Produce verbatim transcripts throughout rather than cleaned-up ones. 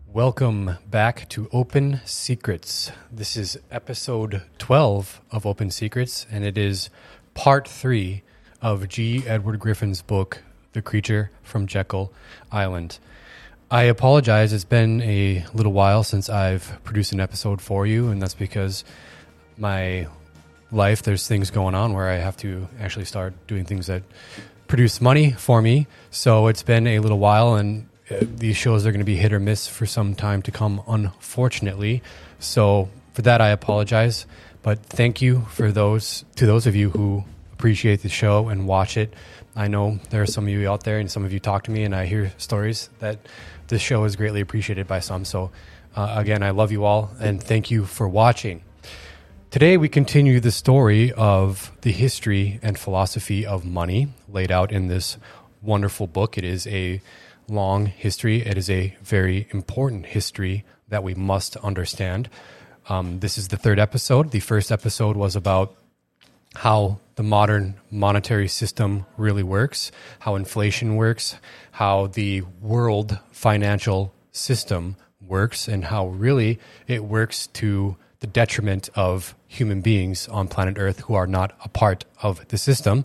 Welcome back to Open Secrets. This is episode twelve of Open Secrets, and it is part three of G. Edward Griffin's book, The Creature from Jekyll Island. I apologize, it's been a little while since I've produced an episode for you, and that's because my life, there's things going on where I have to actually start doing things that produce money for me. So it's been a little while, and uh, these shows are going to be hit or miss for some time to come, unfortunately. So for that, I apologize. But thank you for those to those of you who appreciate the show and watch it. I know there are some of you out there, and some of you talk to me, and I hear stories that this show is greatly appreciated by some. So uh, again, I love you all, and thank you for watching. Today, we continue the story of the history and philosophy of money laid out in this wonderful book. It is a long history. It is a very important history that we must understand. Um, this is the third episode. The first episode was about how the modern monetary system really works, how inflation works, how the world financial system works, and how really it works to the detriment of human beings on planet Earth who are not a part of the system.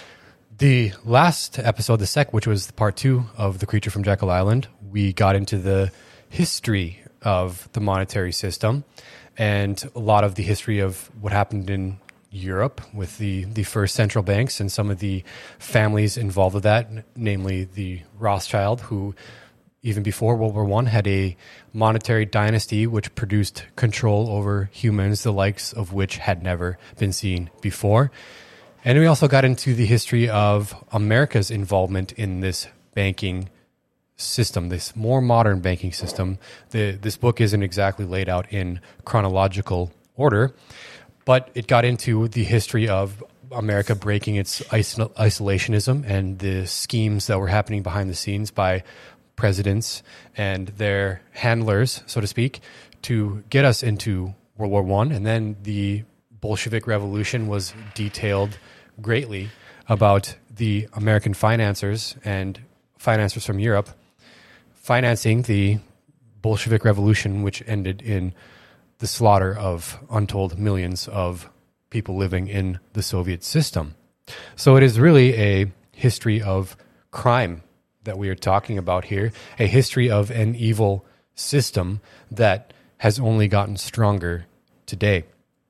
The last episode, the sec, which was part two of The Creature from Jekyll Island, we got into the history of the monetary system and a lot of the history of what happened in Europe with the, the first central banks and some of the families involved with that, namely the Rothschild, who even before World War One had a monetary dynasty which produced control over humans, the likes of which had never been seen before. And we also got into the history of America's involvement in this banking system, this more modern banking system. The, this book isn't exactly laid out in chronological order, but it got into the history of America breaking its isol- isolationism and the schemes that were happening behind the scenes by presidents and their handlers, so to speak, to get us into World War One. And then the Bolshevik Revolution was detailed greatly about the American financiers and financiers from Europe financing the Bolshevik Revolution, which ended in the slaughter of untold millions of people living in the Soviet system. So it is really a history of crime that we are talking about here, a history of an evil system that has only gotten stronger today.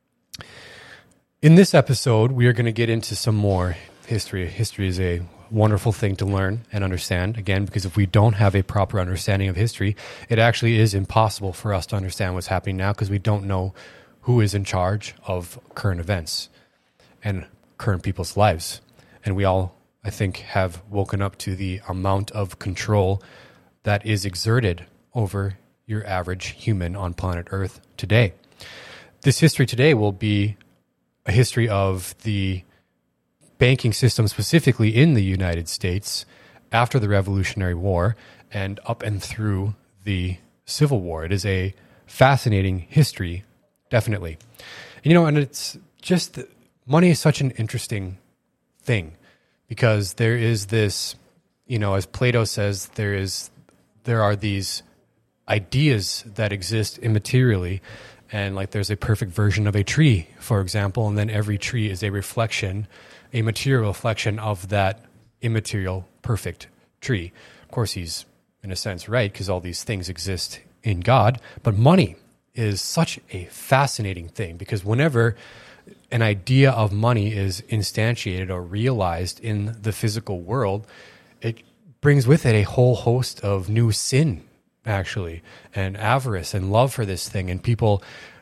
In this episode, we are going to get into some more history. History is a wonderful thing to learn and understand, again, because if we don't have a proper understanding of history, it actually is impossible for us to understand what's happening now because we don't know who is in charge of current events and current people's lives. And we all, I think, have woken up to the amount of control that is exerted over your average human on planet Earth today. This history today will be a history of the banking system specifically in the United States after the Revolutionary War and up and through the Civil War. It is a fascinating history, definitely. And, you know, and it's just, money is such an interesting thing because there is this, you know, as Plato says, there is, there are these ideas that exist immaterially. And like there's a perfect version of a tree, for example, and then every tree is a reflection, a material reflection of that immaterial perfect tree. Of course, he's in a sense right because all these things exist in God, but money is such a fascinating thing because whenever an idea of money is instantiated or realized in the physical world, it brings with it a whole host of new sin, actually, and avarice and love for this thing, and people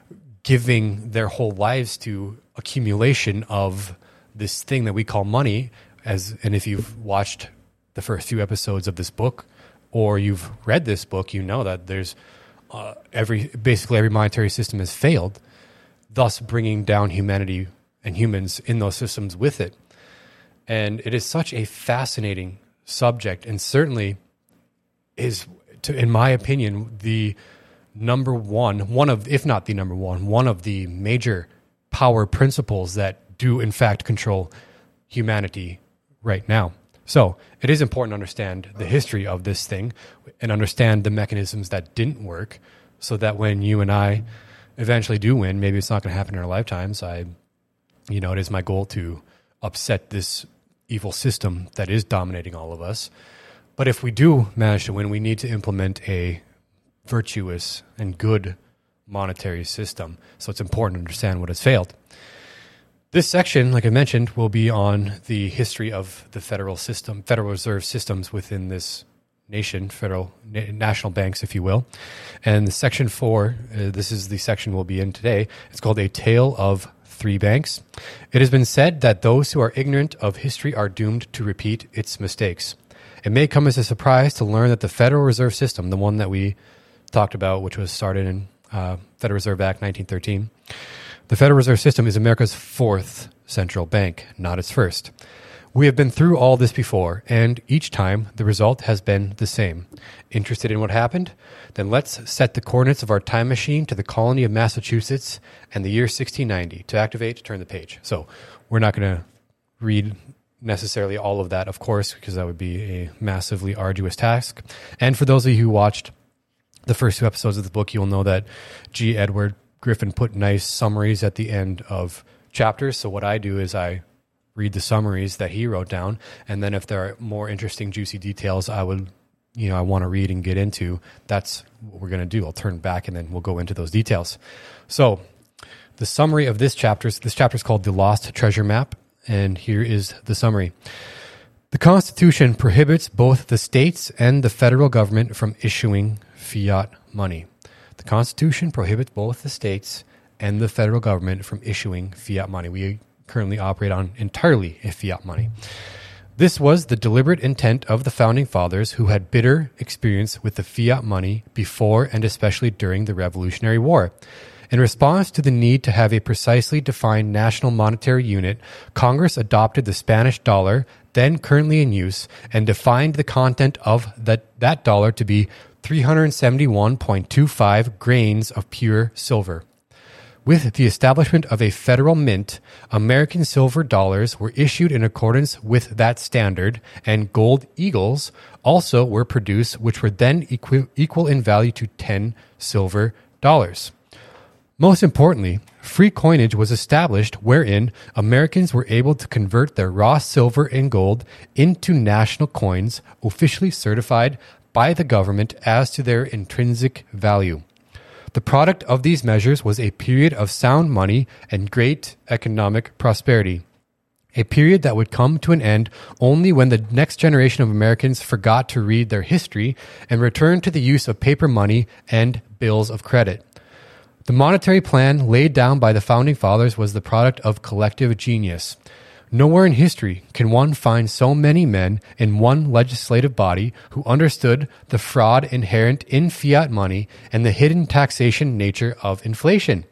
giving their whole lives to accumulation of this thing that we call money. As and if you've watched the first few episodes of this book or you've read this book, you know that there's uh, every basically every monetary system has failed, thus bringing down humanity and humans in those systems with it. And it is such a fascinating subject, and certainly is, to, in my opinion, the number one, one of, if not the number one, one of the major power principles that do in fact control humanity right now. So it is important to understand the history of this thing and understand the mechanisms that didn't work so that when you and I eventually do win, maybe it's not going to happen in our lifetimes. I, you know, it is my goal to upset this evil system that is dominating all of us. But if we do manage to win, we need to implement a virtuous and good monetary system. So it's important to understand what has failed. This section, like I mentioned, will be on the history of the federal system, Federal Reserve systems within this nation, federal na- national banks, if you will. And section four, uh, this is the section we'll be in today. It's called A Tale of Three Banks. It has been said that those who are ignorant of history are doomed to repeat its mistakes. It may come as a surprise to learn that the Federal Reserve System, the one that we talked about, which was started in uh, Federal Reserve Act nineteen thirteen, the Federal Reserve System is America's fourth central bank, not its first. We have been through all this before, and each time the result has been the same. Interested in what happened? Then let's set the coordinates of our time machine to the colony of Massachusetts and the year sixteen ninety. To activate, turn the page. So we're not going to read necessarily all of that, of course, because that would be a massively arduous task. And for those of you who watched the first two episodes of the book, you'll know that G. Edward Griffin put nice summaries at the end of chapters. So what I do is I read the summaries that he wrote down, and then if there are more interesting, juicy details I would, you know, I want to read and get into, that's what we're going to do. I'll turn back and then we'll go into those details. So the summary of this chapter, this chapter is called The Lost Treasure Map, and here is the summary. The Constitution prohibits both the states and the federal government from issuing fiat money. The Constitution prohibits both the states and the federal government from issuing fiat money. We currently operate on entirely fiat money. This was the deliberate intent of the Founding Fathers, who had bitter experience with the fiat money before and especially during the Revolutionary War. In response to the need to have a precisely defined national monetary unit, Congress adopted the Spanish dollar, then currently in use, and defined the content of that, that dollar to be three hundred seventy-one point two five grains of pure silver. With the establishment of a federal mint, American silver dollars were issued in accordance with that standard, and gold eagles also were produced, which were then equi- equal in value to ten silver dollars. Most importantly, free coinage was established wherein Americans were able to convert their raw silver and gold into national coins officially certified by the government as to their intrinsic value. The product of these measures was a period of sound money and great economic prosperity, a period that would come to an end only when the next generation of Americans forgot to read their history and returned to the use of paper money and bills of credit. The monetary plan laid down by the Founding Fathers was the product of collective genius. Nowhere in history can one find so many men in one legislative body who understood the fraud inherent in fiat money and the hidden taxation nature of inflation.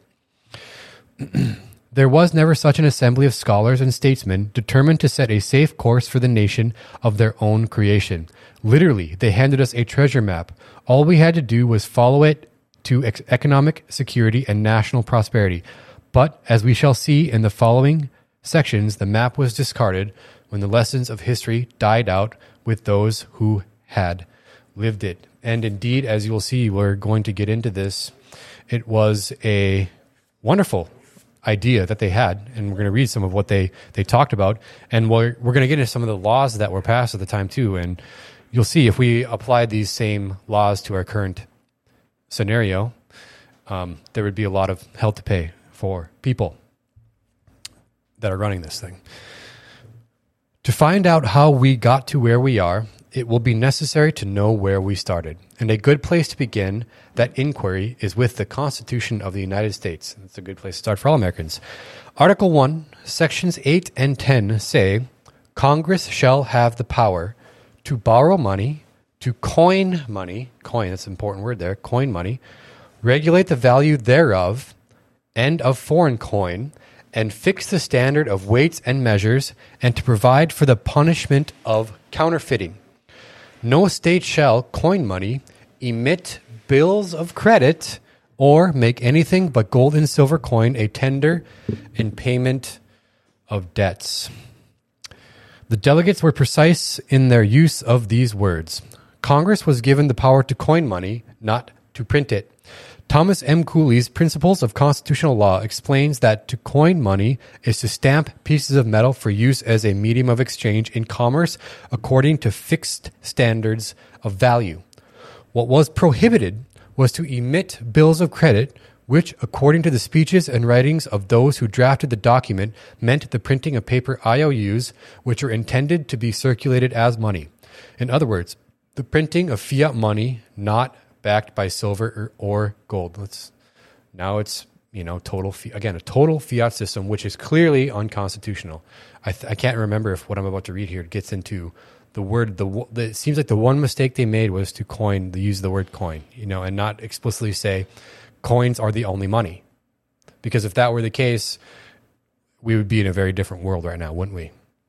There was never such an assembly of scholars and statesmen determined to set a safe course for the nation of their own creation. Literally, they handed us a treasure map. All we had to do was follow it to ex- economic security and national prosperity. But, as we shall see in the following sections, the map was discarded when the lessons of history died out with those who had lived it. And indeed, as you will see, we're going to get into this. It was a wonderful idea that they had, and we're going to read some of what they, they talked about. And we're, we're going to get into some of the laws that were passed at the time, too. And you'll see if we applied these same laws to our current scenario, um, there would be a lot of hell to pay for people that are running this thing. To find out how we got to where we are, it will be necessary to know where we started. And a good place to begin that inquiry is with the Constitution of the United States. That's a good place to start for all Americans. Article one, Sections eight and ten say, Congress shall have the power to borrow money, to coin money, coin, that's an important word there, coin money, regulate the value thereof and of foreign coin, and fix the standard of weights and measures, and to provide for the punishment of counterfeiting. No state shall coin money, emit bills of credit, or make anything but gold and silver coin a tender in payment of debts. The delegates were precise in their use of these words. Congress was given the power to coin money, not to print it. Thomas M. Cooley's Principles of Constitutional Law explains that to coin money is to stamp pieces of metal for use as a medium of exchange in commerce according to fixed standards of value. What was prohibited was to emit bills of credit, which, according to the speeches and writings of those who drafted the document, meant the printing of paper I O Us, which are intended to be circulated as money. In other words, the printing of fiat money, not backed by silver or, or gold. Let's now it's you know total again a total fiat system, which is clearly unconstitutional. I, th- I can't remember if what I'm about to read here gets into the word. The, the it seems like the one mistake they made was to coin the use the word coin, you know, and not explicitly say coins are the only money, because if that were the case, we would be in a very different world right now, wouldn't we?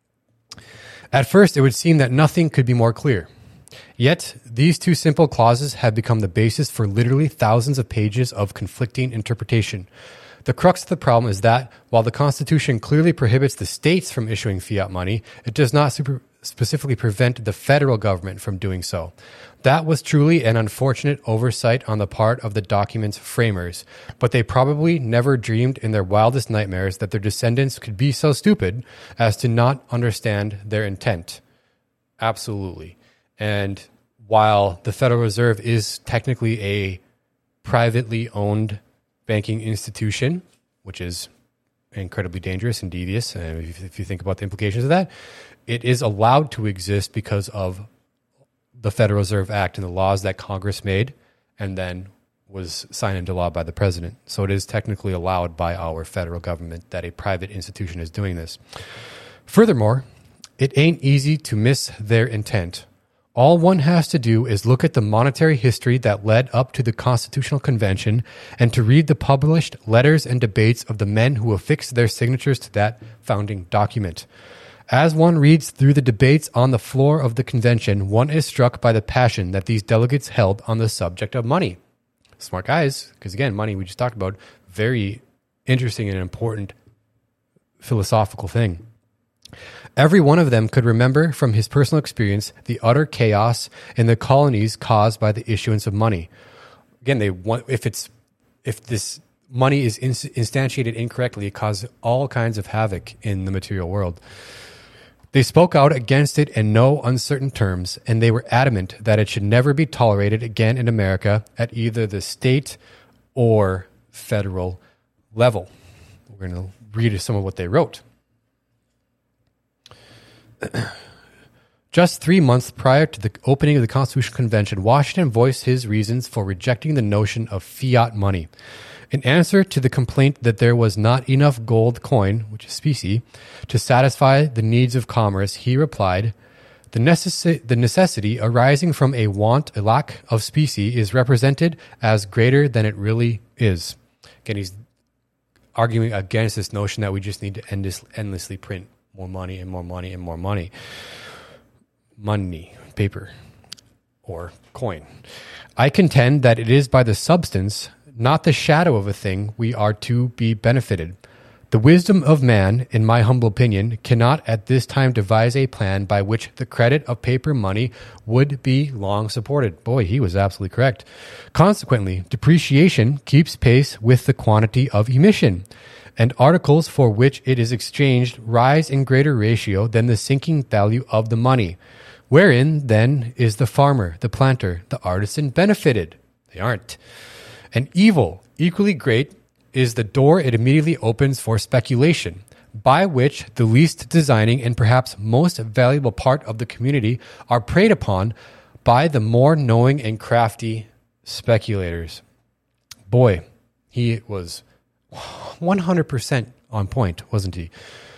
At first, it would seem that nothing could be more clear. Yet, these two simple clauses have become the basis for literally thousands of pages of conflicting interpretation. The crux of the problem is that, while the Constitution clearly prohibits the states from issuing fiat money, it does not super specifically prevent the federal government from doing so. That was truly an unfortunate oversight on the part of the document's framers, but they probably never dreamed in their wildest nightmares that their descendants could be so stupid as to not understand their intent. Absolutely. And while the Federal Reserve is technically a privately owned banking institution, which is incredibly dangerous and devious, and if, if you think about the implications of that, it is allowed to exist because of the Federal Reserve Act and the laws that Congress made and then was signed into law by the president. So it is technically allowed by our federal government that a private institution is doing this. Furthermore, it ain't easy to miss their intent. All one has to do is look at the monetary history that led up to the Constitutional Convention and to read the published letters and debates of the men who affixed their signatures to that founding document. As one reads through the debates on the floor of the convention, one is struck by the passion that these delegates held on the subject of money. Smart guys, because again, money we just talked about, very interesting and important philosophical thing. Every one of them could remember from his personal experience the utter chaos in the colonies caused by the issuance of money. Again, they want if it's if this money is instantiated incorrectly, it causes all kinds of havoc in the material world. They spoke out against it in no uncertain terms, and they were adamant that it should never be tolerated again in America at either the state or federal level. We're going to read some of what they wrote. Just three months prior to the opening of the Constitutional Convention, Washington voiced his reasons for rejecting the notion of fiat money. In answer to the complaint that there was not enough gold coin, which is specie, to satisfy the needs of commerce, he replied, the, necess- the necessity arising from a want, a lack of specie, is represented as greater than it really is. Again, he's arguing against this notion that we just need to endless- endlessly print more money and more money and more money. Money, paper, or coin. I contend that it is by the substance, not the shadow of a thing, we are to be benefited. The wisdom of man, in my humble opinion, cannot at this time devise a plan by which the credit of paper money would be long supported. Boy, he was absolutely correct. Consequently, depreciation keeps pace with the quantity of emission, and articles for which it is exchanged rise in greater ratio than the sinking value of the money. Wherein, then, is the farmer, the planter, the artisan benefited? They aren't. An evil, equally great, is the door it immediately opens for speculation, by which the least designing and perhaps most valuable part of the community are preyed upon by the more knowing and crafty speculators. Boy, he was one hundred percent on point, wasn't he?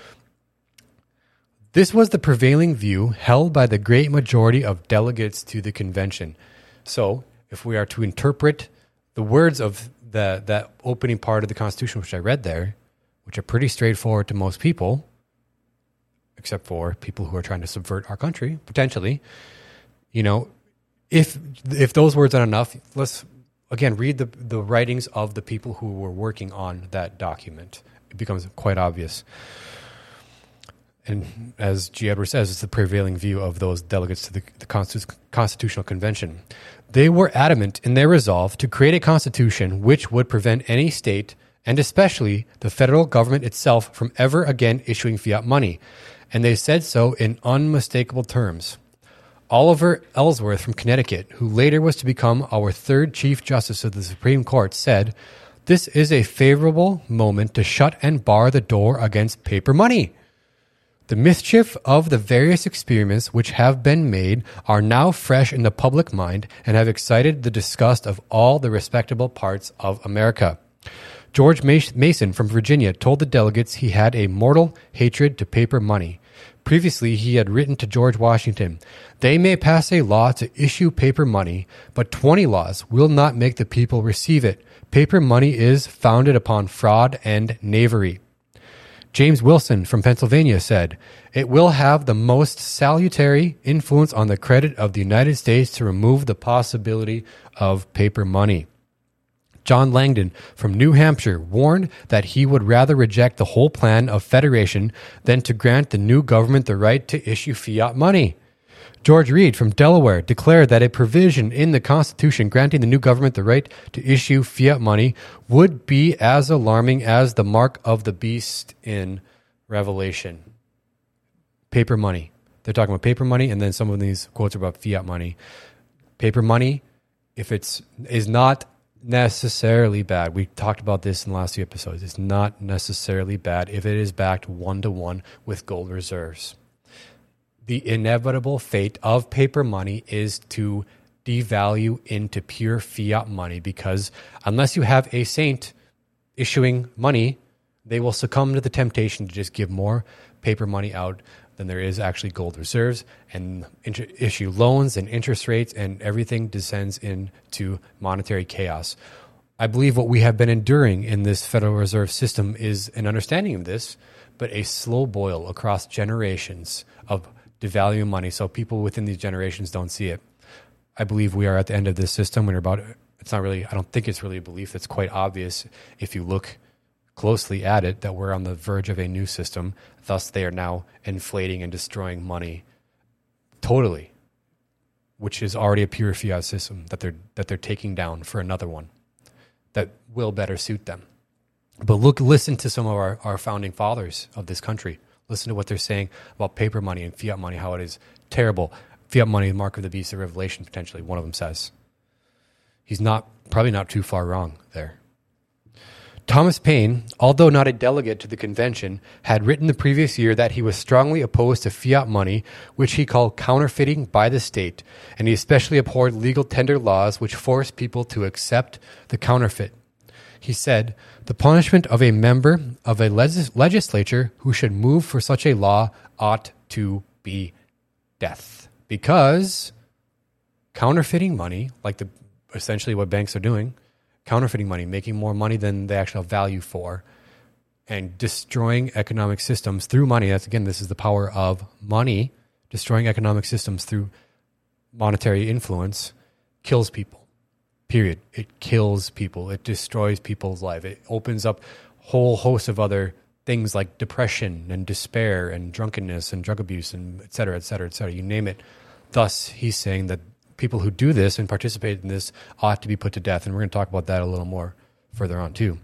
This was the prevailing view held by the great majority of delegates to the convention. So, if we are to interpret the words of the that opening part of the Constitution, which I read there, which are pretty straightforward to most people, except for people who are trying to subvert our country, potentially, you know, if if those words aren't enough, let's, again, read the, the writings of the people who were working on that document. It becomes quite obvious. And as G. Edwards says, it's the prevailing view of those delegates to the, the Constitu- Constitutional Convention. They were adamant in their resolve to create a constitution which would prevent any state, and especially the federal government itself, from ever again issuing fiat money. And they said so in unmistakable terms. Oliver Ellsworth from Connecticut, who later was to become our third Chief Justice of the Supreme Court, said, "This is a favorable moment to shut and bar the door against paper money. The mischief of the various experiments which have been made are now fresh in the public mind and have excited the disgust of all the respectable parts of America." George Mason from Virginia told the delegates he had a mortal hatred to paper money. Previously, he had written to George Washington, "They may pass a law to issue paper money, but twenty laws will not make the people receive it. Paper money is founded upon fraud and knavery." James Wilson from Pennsylvania said, "It will have the most salutary influence on the credit of the United States to remove the possibility of paper money." John Langdon from New Hampshire warned that he would rather reject the whole plan of federation than to grant the new government the right to issue fiat money. George Reed from Delaware declared that a provision in the Constitution granting the new government the right to issue fiat money would be as alarming as the mark of the beast in Revelation. Paper money. They're talking about paper money, and then some of these quotes are about fiat money. Paper money, if it's is not necessarily bad. We talked about this in the last few episodes. It's not necessarily bad if it is backed one-to-one with gold reserves. The inevitable fate of paper money is to devalue into pure fiat money, because unless you have a saint issuing money, they will succumb to the temptation to just give more paper money out than there is actually gold reserves, and inter- issue loans and interest rates, and everything descends into monetary chaos. I believe what we have been enduring in this Federal Reserve System is an understanding of this, but a slow boil across generations of devaluing money, so people within these generations don't see it. I believe we are at the end of this system. We're about, it's not really, I don't think it's really a belief that's quite obvious if you look closely at it, that we're on the verge of a new system. Thus, they are now inflating and destroying money totally, which is already a pure fiat system that they're that they're taking down for another one that will better suit them. But look, listen to some of our, our founding fathers of this country. Listen to what they're saying about paper money and fiat money, how it is terrible. Fiat money, the mark of the beast of Revelation, potentially, one of them says. He's not probably not too far wrong there. Thomas Paine, although not a delegate to the convention, had written the previous year that he was strongly opposed to fiat money, which he called counterfeiting by the state, and he especially abhorred legal tender laws which forced people to accept the counterfeit. He said, "The punishment of a member of a legis- legislature who should move for such a law ought to be death." Because counterfeiting money, like the essentially what banks are doing, counterfeiting money, making more money than they actually have value for, and destroying economic systems through money. That's, again, this is the power of money. Destroying economic systems through monetary influence kills people. Period. It kills people. It destroys people's life. It opens up a whole host of other things like depression and despair and drunkenness and drug abuse and et cetera, et cetera, et cetera. You name it. Thus, he's saying that people who do this and participate in this ought to be put to death. And we're going to talk about that a little more further on too.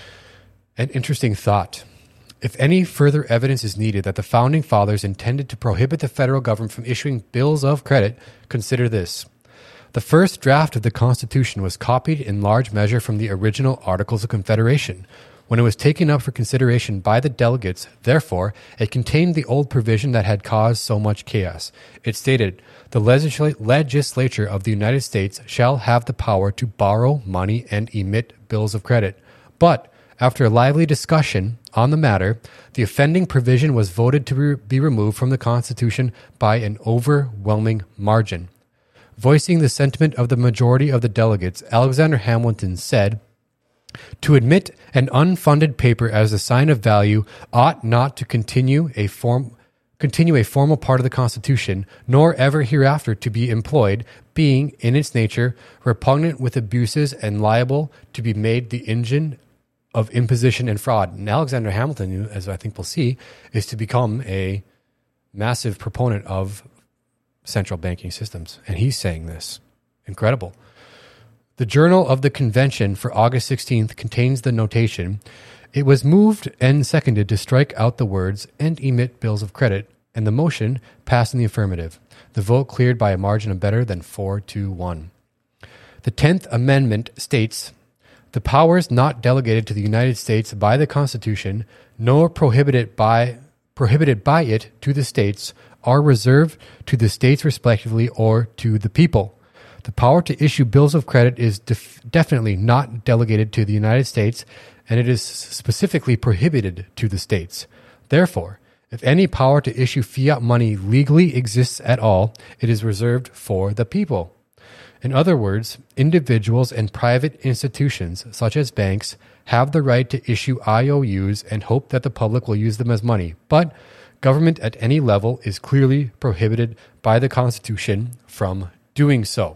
An interesting thought. If any further evidence is needed that the Founding Fathers intended to prohibit the federal government from issuing bills of credit, consider this. The first draft of the Constitution was copied in large measure from the original Articles of Confederation. When it was taken up for consideration by the delegates, therefore, it contained the old provision that had caused so much chaos. It stated, "The legisla- legislature of the United States shall have the power to borrow money and emit bills of credit." But, after a lively discussion on the matter, the offending provision was voted to re- be removed from the Constitution by an overwhelming margin. Voicing the sentiment of the majority of the delegates, Alexander Hamilton said, "To admit an unfunded paper as a sign of value ought not to continue a form continue a formal part of the Constitution, nor ever hereafter to be employed, being in its nature repugnant with abuses and liable to be made the engine of imposition and fraud." And Alexander Hamilton, as I think we'll see, is to become a massive proponent of central banking systems. And he's saying this. Incredible. The Journal of the Convention for August sixteenth contains the notation, "It was moved and seconded to strike out the words and emit bills of credit, and the motion passed in the affirmative. The vote cleared by a margin of better than four to one. The tenth Amendment states, "The powers not delegated to the United States by the Constitution, nor prohibited by prohibited by it to the states, are reserved to the states respectively or to the people. The power to issue bills of credit is def- definitely not delegated to the United States, and it is specifically prohibited to the states. Therefore, if any power to issue fiat money legally exists at all, it is reserved for the people." In other words, individuals and private institutions, such as banks, have the right to issue I O Us and hope that the public will use them as money, but government at any level is clearly prohibited by the Constitution from doing so.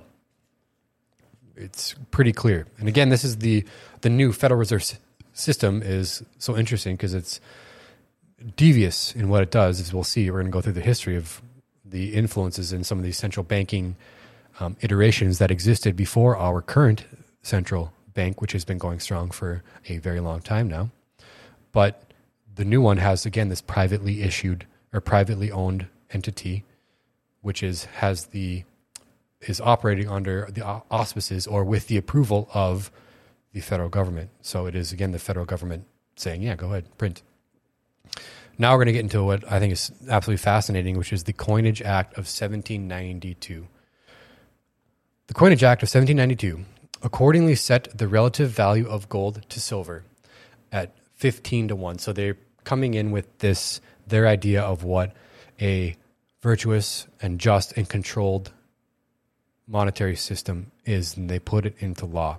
It's pretty clear. And again, this is the, the new Federal Reserve s- system is so interesting because it's devious in what it does. As we'll see, we're going to go through the history of the influences in some of these central banking um, iterations that existed before our current central bank, which has been going strong for a very long time now. But the new one has, again, this privately issued or privately owned entity, which is has the is operating under the auspices or with the approval of the federal government. So it is, again, the federal government saying, yeah, go ahead, print. Now we're going to get into what I think is absolutely fascinating, which is the Coinage Act of seventeen ninety-two. The Coinage Act of seventeen ninety-two accordingly set the relative value of gold to silver at fifteen to one. So they're coming in with this, their idea of what a virtuous and just and controlled monetary system is, and they put it into law.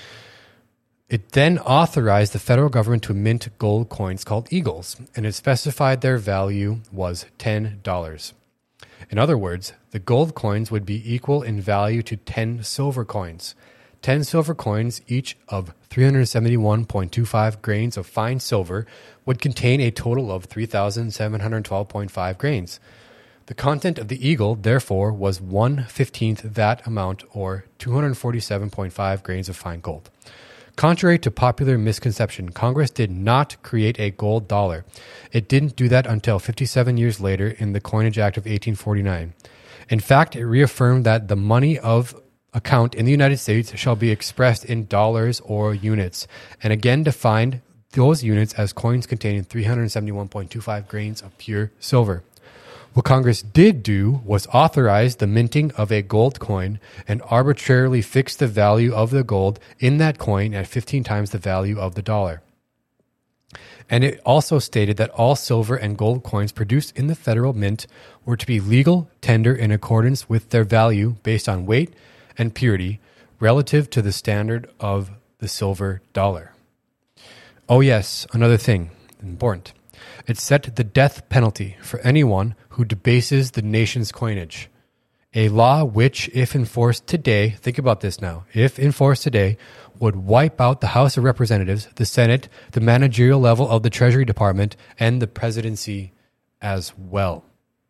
It then authorized the federal government to mint gold coins called eagles, and it specified their value was ten dollars. In other words, the gold coins would be equal in value to ten silver coins. ten silver coins, each of three hundred seventy-one point two five grains of fine silver, would contain a total of three thousand seven hundred twelve point five grains. The content of the eagle, therefore, was one fifteenth that amount, or two hundred forty-seven point five grains of fine gold. Contrary to popular misconception, Congress did not create a gold dollar. It didn't do that until fifty-seven years later in the Coinage Act of eighteen forty-nine. In fact, it reaffirmed that the money of account in the United States shall be expressed in dollars or units, and again defined those units as coins containing three hundred seventy-one point two five grains of pure silver. What Congress did do was authorize the minting of a gold coin and arbitrarily fix the value of the gold in that coin at fifteen times the value of the dollar. And it also stated that all silver and gold coins produced in the federal mint were to be legal tender in accordance with their value based on weight and purity relative to the standard of the silver dollar. Oh yes, another thing, important. It set the death penalty for anyone who debases the nation's coinage. A law which, if enforced today, think about this now, if enforced today, would wipe out the House of Representatives, the Senate, the managerial level of the Treasury Department, and the presidency as well.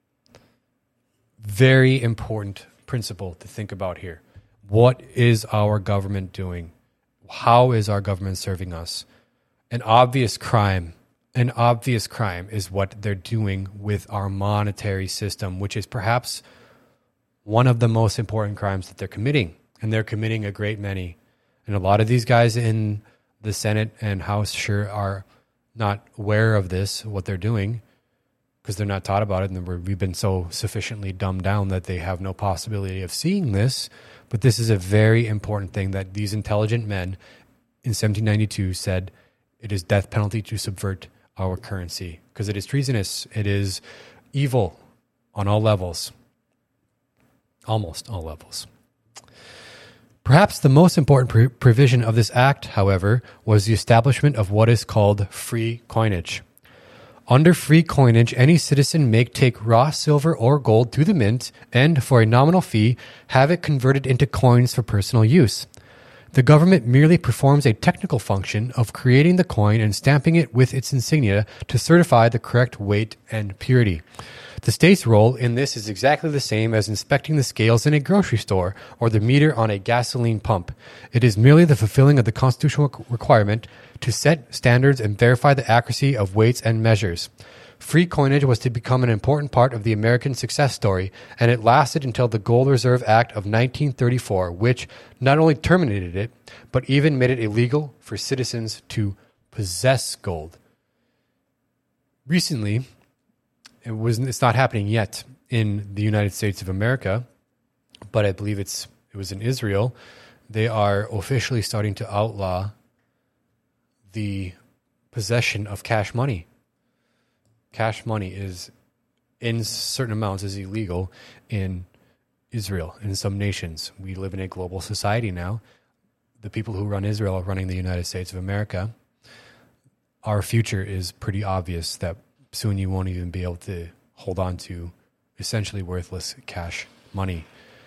Very important principle to think about here. What is our government doing? How is our government serving us? An obvious crime An obvious crime is what they're doing with our monetary system, which is perhaps one of the most important crimes that they're committing. And they're committing a great many. And a lot of these guys in the Senate and House sure are not aware of this, what they're doing, because they're not taught about it. And we've been so sufficiently dumbed down that they have no possibility of seeing this. But this is a very important thing that these intelligent men in seventeen ninety-two said it is death penalty to subvert our currency, because it is treasonous. It is evil on all levels, almost all levels. Perhaps the most important pre- provision of this act, however, was the establishment of what is called free coinage. Under free coinage, any citizen may take raw silver or gold to the mint and, for a nominal fee, have it converted into coins for personal use. The government merely performs a technical function of creating the coin and stamping it with its insignia to certify the correct weight and purity. The state's role in this is exactly the same as inspecting the scales in a grocery store or the meter on a gasoline pump. It is merely the fulfilling of the constitutional requirement to set standards and verify the accuracy of weights and measures. Free coinage was to become an important part of the American success story, and it lasted until the Gold Reserve Act of nineteen thirty-four, which not only terminated it, but even made it illegal for citizens to possess gold. Recently, it was it's not happening yet in the United States of America, but I believe it's it was in Israel. They are officially starting to outlaw the possession of cash money. Cash money is, in certain amounts, is illegal in Israel, in some nations. We live in a global society now. The people who run Israel are running the United States of America. Our future is pretty obvious that soon you won't even be able to hold on to essentially worthless cash money.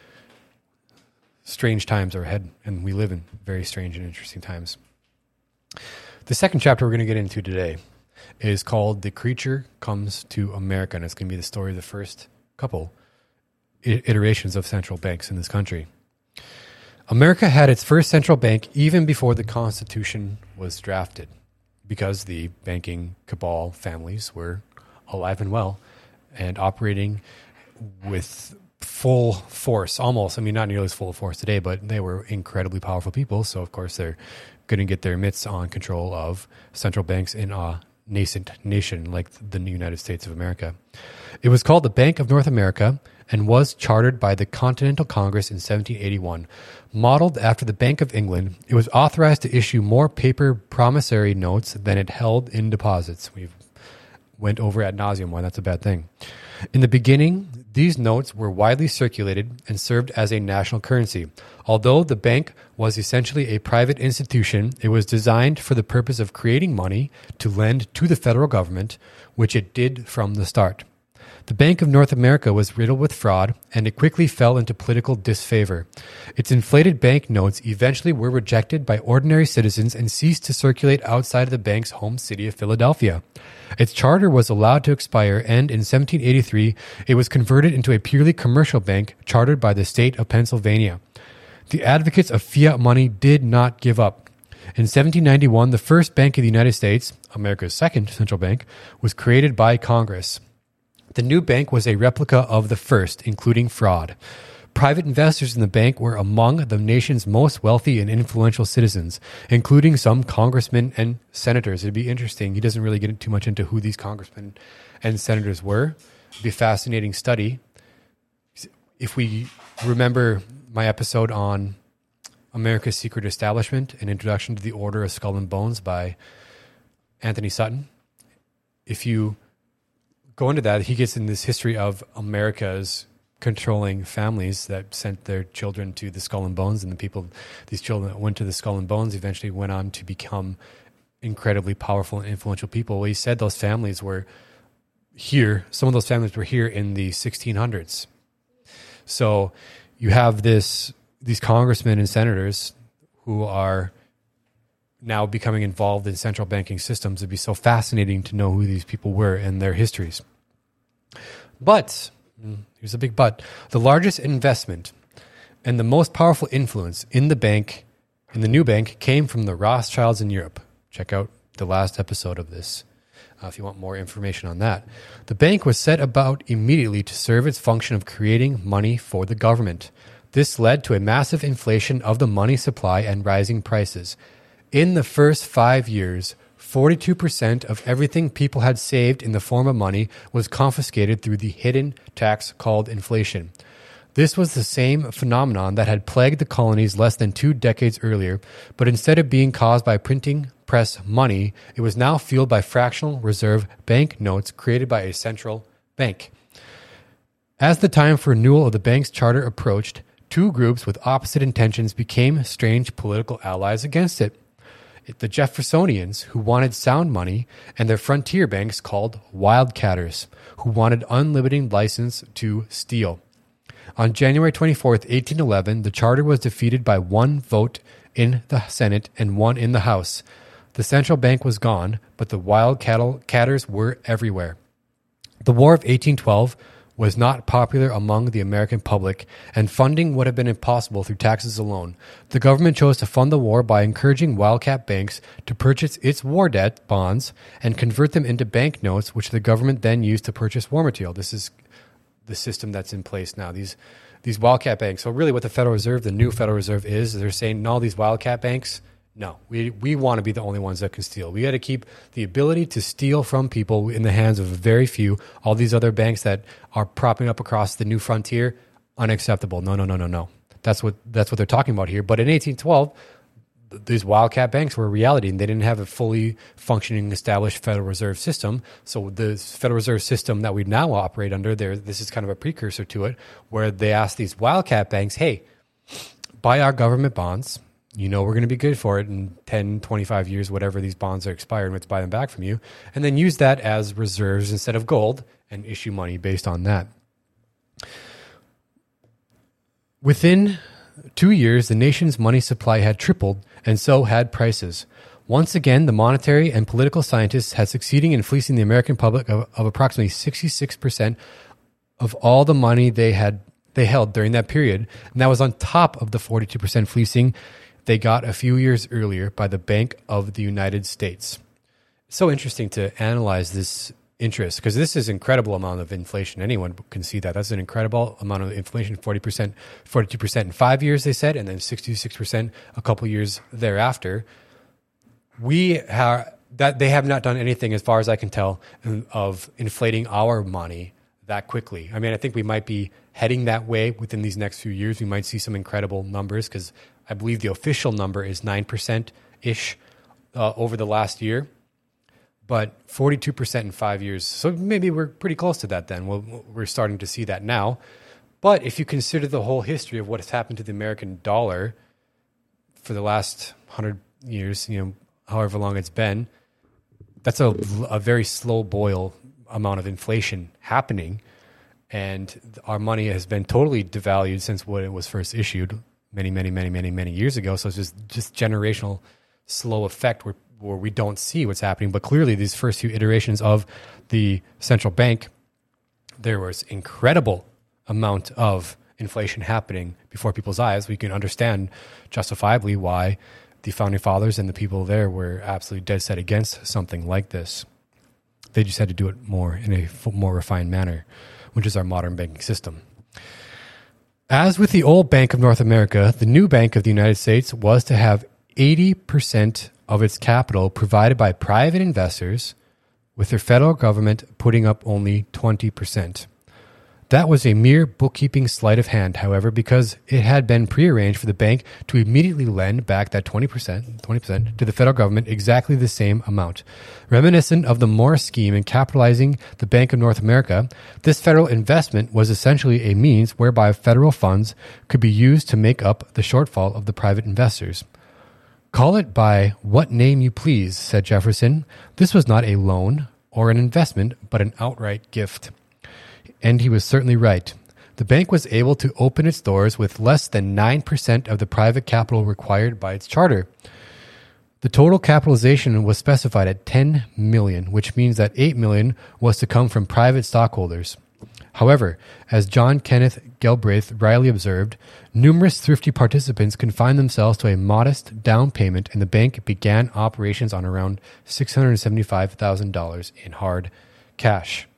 Strange times are ahead, and we live in very strange and interesting times. The second chapter we're going to get into today is called The Creature Comes to America, and it's going to be the story of the first couple iterations of central banks in this country. America had its first central bank even before the Constitution was drafted, because the banking cabal families were alive and well and operating with full force, almost. I mean, not nearly as full force today, but they were incredibly powerful people. So, of course, they're going to get their mitts on control of central banks in a nascent nation like the United States of America. It was called the Bank of North America and was chartered by the Continental Congress in seventeen eighty-one. Modeled after the Bank of England, it was authorized to issue more paper promissory notes than it held in deposits. We've went over ad nauseum why that's a bad thing. In the beginning, these notes were widely circulated and served as a national currency. Although the bank was essentially a private institution, it was designed for the purpose of creating money to lend to the federal government, which it did from the start. The Bank of North America was riddled with fraud, and it quickly fell into political disfavor. Its inflated bank notes eventually were rejected by ordinary citizens and ceased to circulate outside of the bank's home city of Philadelphia. Its charter was allowed to expire, and in seventeen eighty-three, it was converted into a purely commercial bank chartered by the state of Pennsylvania. The advocates of fiat money did not give up. In seventeen ninety-one, the first bank of the United States, America's second central bank, was created by Congress. The new bank was a replica of the first, including fraud. Private investors in the bank were among the nation's most wealthy and influential citizens, including some congressmen and senators. It'd be interesting. He doesn't really get too much into who these congressmen and senators were. It'd be a fascinating study. If we remember my episode on America's Secret Establishment, an introduction to the Order of Skull and Bones by Anthony Sutton, if you go into that, he gets in this history of America's controlling families that sent their children to the Skull and Bones, and the people, these children that went to the Skull and Bones eventually went on to become incredibly powerful and influential people. Well, he said those families were here, some of those families were here in the sixteen hundreds. So you have this these congressmen and senators who are now becoming involved in central banking systems. It'd be so fascinating to know who these people were and their histories. But, here's a big but, the largest investment and the most powerful influence in the bank, in the new bank, came from the Rothschilds in Europe. Check out the last episode of this uh, if you want more information on that. The bank was set about immediately to serve its function of creating money for the government. This led to a massive inflation of the money supply and rising prices. In the first five years, forty-two percent of everything people had saved in the form of money was confiscated through the hidden tax called inflation. This was the same phenomenon that had plagued the colonies less than two decades earlier, but instead of being caused by printing press money, it was now fueled by fractional reserve bank notes created by a central bank. As the time for renewal of the bank's charter approached, two groups with opposite intentions became strange political allies against it. The Jeffersonians, who wanted sound money, and their frontier banks called wildcatters, who wanted unlimited license to steal. On January twenty-fourth, eighteen eleven, the charter was defeated by one vote in the Senate and one in the House. The central bank was gone, but the wild cattle catters were everywhere. The War of eighteen twelve was not popular among the American public, and funding would have been impossible through taxes alone. The government chose to fund the war by encouraging wildcat banks to purchase its war debt bonds and convert them into banknotes, which the government then used to purchase war material. This is the system that's in place now. These these wildcat banks. So really what the Federal Reserve, the new Federal Reserve is, they're saying, no, these wildcat banks, no, we we want to be the only ones that can steal. We got to keep the ability to steal from people in the hands of very few. All these other banks that are propping up across the new frontier, unacceptable. No, no, no, no, no. That's what that's what they're talking about here. But in eighteen twelve, these wildcat banks were a reality, and they didn't have a fully functioning, established Federal Reserve system. So the Federal Reserve system that we now operate under, there, this is kind of a precursor to it, where they ask these wildcat banks, hey, buy our government bonds. You know we're going to be good for it in ten, twenty-five years, whatever these bonds are expired, let's buy them back from you. And then use that as reserves instead of gold and issue money based on that. Within two years, the nation's money supply had tripled, and so had prices. Once again, the monetary and political scientists had succeeding in fleecing the American public of, of approximately sixty-six percent of all the money they had they held during that period. And that was on top of the forty-two percent fleecing they got a few years earlier by the Bank of the United States. It's so interesting to analyze this interest, because this is an incredible amount of inflation. Anyone can see that. That's an incredible amount of inflation, forty percent, forty-two percent in five years, they said, and then sixty-six percent a couple years thereafter. We have, that they have not done anything, as far as I can tell, of inflating our money that quickly. I mean, I think we might be heading that way within these next few years. We might see some incredible numbers, because I believe the official number is nine percent-ish uh, over the last year, but forty-two percent in five years. So maybe we're pretty close to that then. We'll, we're starting to see that now. But if you consider the whole history of what has happened to the American dollar for the last one hundred years, you know, however long it's been, that's a, a very slow boil amount of inflation happening. And our money has been totally devalued since when it was first issued many, many, many, many, many years ago. So it's just, just generational slow effect where, where we don't see what's happening. But clearly these first few iterations of the central bank, there was incredible amount of inflation happening before people's eyes. We can understand justifiably why the founding fathers and the people there were absolutely dead set against something like this. They just had to do it more in a more refined manner, which is our modern banking system. As with the old Bank of North America, the new Bank of the United States was to have eighty percent of its capital provided by private investors, with their federal government putting up only twenty percent. That was a mere bookkeeping sleight of hand, however, because it had been prearranged for the bank to immediately lend back that twenty percent, twenty percent to the federal government, exactly the same amount. Reminiscent of the Morris scheme in capitalizing the Bank of North America, this federal investment was essentially a means whereby federal funds could be used to make up the shortfall of the private investors. Call it by what name you please, said Jefferson. This was not a loan or an investment, but an outright gift. And he was certainly right. The bank was able to open its doors with less than nine percent of the private capital required by its charter. The total capitalization was specified at ten million dollars, which means that eight million dollars was to come from private stockholders. However, as John Kenneth Galbraith rightly observed, numerous thrifty participants confined themselves to a modest down payment, and the bank began operations on around six hundred seventy-five thousand dollars in hard cash.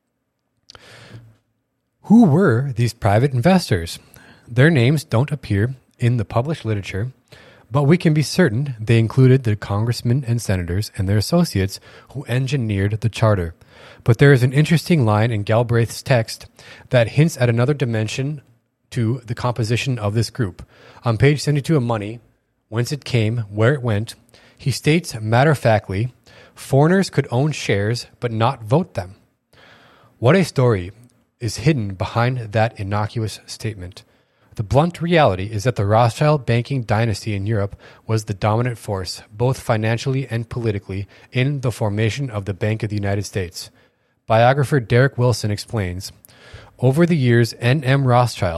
Who were these private investors? Their names don't appear in the published literature, but we can be certain they included the congressmen and senators and their associates who engineered the charter. But there is an interesting line in Galbraith's text that hints at another dimension to the composition of this group. On page seventy-two of Money, Whence It Came, Where It Went, he states matter-of-factly, foreigners could own shares but not vote them. What a story is hidden behind that innocuous statement. The blunt reality is that the Rothschild banking dynasty in Europe was the dominant force, both financially and politically, in the formation of the Bank of the United States. Biographer Derek Wilson explains, over the years, N M Rothschild,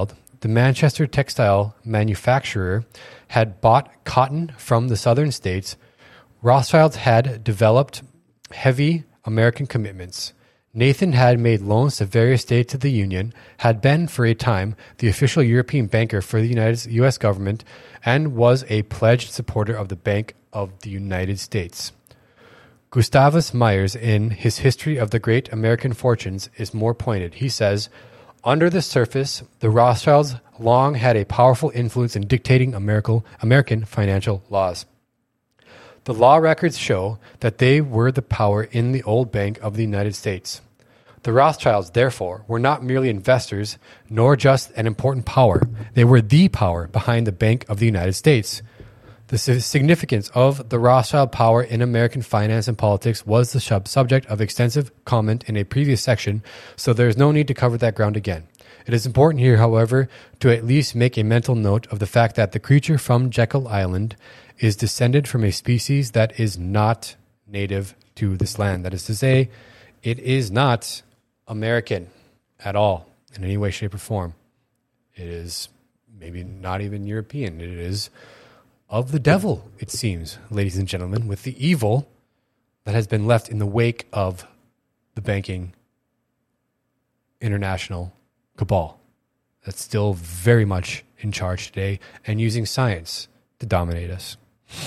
the Manchester textile manufacturer, had bought cotton from the southern states, Rothschilds had developed heavy American commitments. Nathan had made loans to various states of the Union, had been, for a time, the official European banker for the United U S government, and was a pledged supporter of the Bank of the United States. Gustavus Myers, in his History of the Great American Fortunes, is more pointed. He says, under the surface, the Rothschilds long had a powerful influence in dictating American financial laws. The law records show that they were the power in the old Bank of the United States. The Rothschilds, therefore, were not merely investors, nor just an important power. They were the power behind the Bank of the United States. The significance of the Rothschild power in American finance and politics was the sub- subject of extensive comment in a previous section, so there is no need to cover that ground again. It is important here, however, to at least make a mental note of the fact that the creature from Jekyll Island is descended from a species that is not native to this land. That is to say, it is not American at all in any way, shape, or form. It is maybe not even European. It is of the devil, it seems, ladies and gentlemen, with the evil that has been left in the wake of the banking international cabal that's still very much in charge today and using science to dominate us.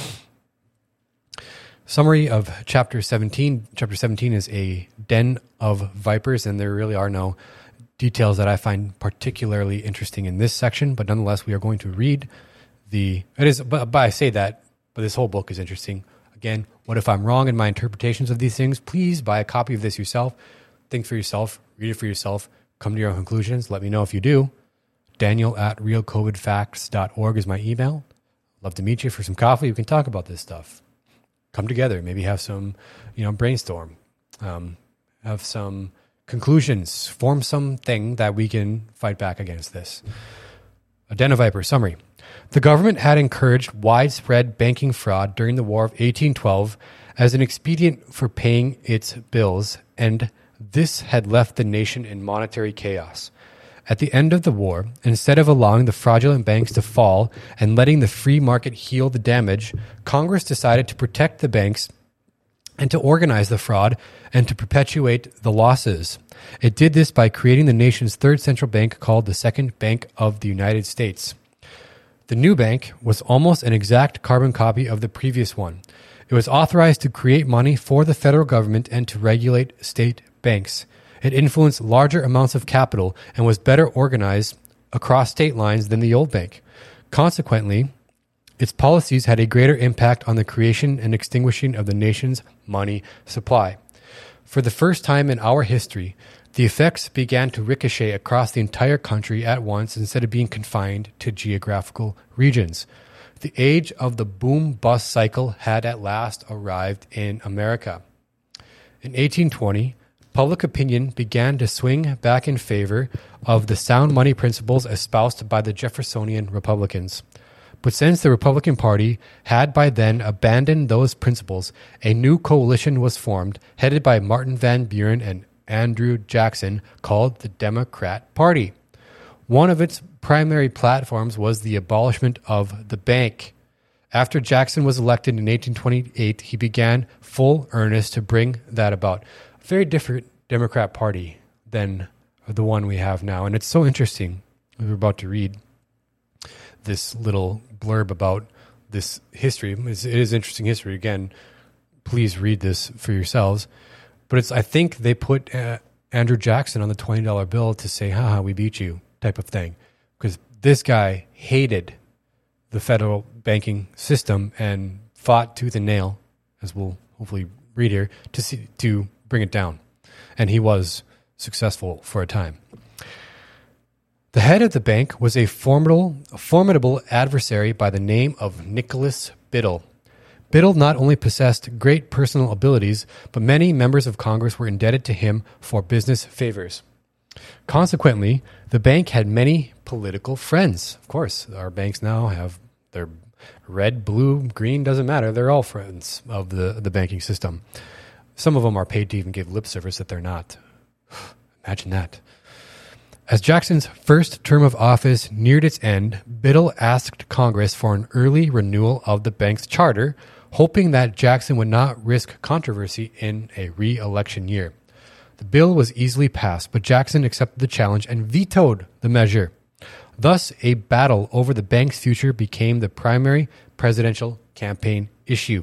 Summary of chapter seventeen. Chapter seventeen is a den of vipers, and there really are no details that I find particularly interesting in this section, but nonetheless, we are going to read the, it is, but, but I say that, but this whole book is interesting. Again, what if I'm wrong in my interpretations of these things? Please buy a copy of this yourself. Think for yourself, read it for yourself, come to your own conclusions. Let me know if you do. Daniel at real covid facts dot org is my email. Love to meet you for some coffee. We can talk about this stuff. Come together, maybe have some, you know, brainstorm, um, have some conclusions, form something that we can fight back against this. A den of vipers summary. The government had encouraged widespread banking fraud during the War of eighteen twelve as an expedient for paying its bills, and this had left the nation in monetary chaos. At the end of the war, instead of allowing the fraudulent banks to fall and letting the free market heal the damage, Congress decided to protect the banks and to organize the fraud and to perpetuate the losses. It did this by creating the nation's third central bank called the Second Bank of the United States. The new bank was almost an exact carbon copy of the previous one. It was authorized to create money for the federal government and to regulate state banks. It influenced larger amounts of capital and was better organized across state lines than the old bank. Consequently, its policies had a greater impact on the creation and extinguishing of the nation's money supply. For the first time in our history, the effects began to ricochet across the entire country at once instead of being confined to geographical regions. The age of the boom-bust cycle had at last arrived in America. In eighteen twenty, public opinion began to swing back in favor of the sound money principles espoused by the Jeffersonian Republicans. But since the Republican Party had by then abandoned those principles, a new coalition was formed, headed by Martin Van Buren and Andrew Jackson, called the Democrat Party. One of its primary platforms was the abolishment of the bank. After Jackson was elected in eighteen twenty-eight, he began full earnest to bring that about. Very different Democrat Party than the one we have now. And it's so interesting. We were about to read this little blurb about this history. It's, it is interesting history. Again, please read this for yourselves. But it's, I think they put uh, Andrew Jackson on the twenty dollar bill to say, haha, we beat you type of thing. Because this guy hated the federal banking system and fought tooth and nail, as we'll hopefully read here, to see, to bring it down. And he was successful for a time. The head of the bank was a formidable, formidable adversary by the name of Nicholas Biddle. Biddle not only possessed great personal abilities, but many members of Congress were indebted to him for business favors. Consequently, the bank had many political friends. Of course, our banks now have their red, blue, green, doesn't matter. They're all friends of the, the banking system. Some of them are paid to even give lip service that they're not. Imagine that. As Jackson's first term of office neared its end, Biddle asked Congress for an early renewal of the bank's charter, hoping that Jackson would not risk controversy in a re-election year. The bill was easily passed, but Jackson accepted the challenge and vetoed the measure. Thus, a battle over the bank's future became the primary presidential campaign issue.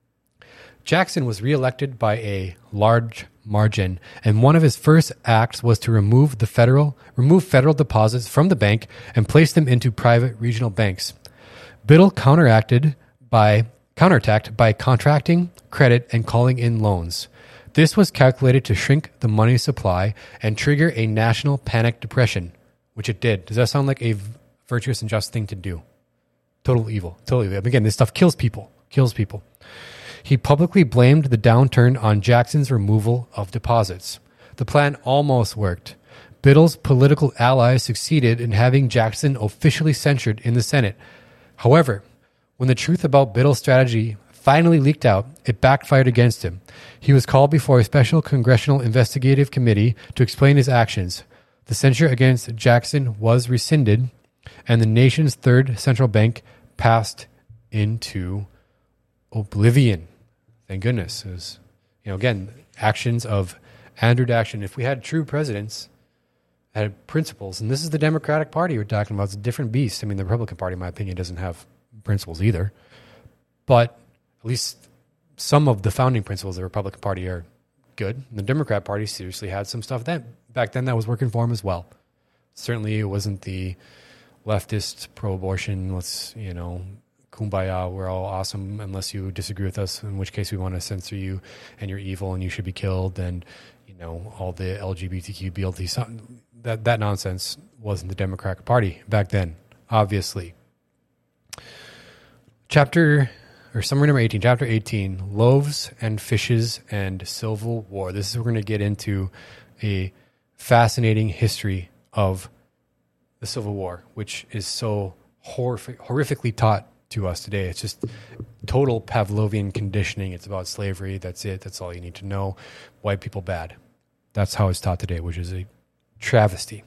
Jackson was reelected by a large margin, and one of his first acts was to remove the federal remove federal deposits from the bank and place them into private regional banks. Biddle counteracted by counterattacked by contracting credit and calling in loans. This was calculated to shrink the money supply and trigger a national panic depression, which it did. Does that sound like a virtuous and just thing to do? Total evil. Total evil. Again, this stuff kills people. Kills people. He publicly blamed the downturn on Jackson's removal of deposits. The plan almost worked. Biddle's political allies succeeded in having Jackson officially censured in the Senate. However, when the truth about Biddle's strategy finally leaked out, it backfired against him. He was called before a special congressional investigative committee to explain his actions. The censure against Jackson was rescinded, and the nation's third central bank passed into oblivion. Thank goodness. It was, you know, again, actions of Andrew Jackson. If we had true presidents that had principles, and this is the Democratic Party we're talking about, it's a different beast. I mean, the Republican Party, in my opinion, doesn't have principles either. But at least some of the founding principles of the Republican Party are good. The Democrat Party seriously had some stuff that back then that was working for him as well. Certainly it wasn't the leftist pro-abortion, let's, you know, kumbaya, we're all awesome unless you disagree with us, in which case we want to censor you and you're evil and you should be killed, and, you know, all the L G B T Q, B L T, that, that nonsense wasn't the Democratic Party back then, obviously. Chapter, or summary number eighteen, chapter eighteen, Loaves and Fishes and Civil War. This is where we're going to get into a fascinating history of the Civil War, which is so horrific, horrifically taught to us today. It's just total Pavlovian conditioning. It's about slavery. That's it. That's all you need to know. White people bad. That's how it's taught today, which is a travesty.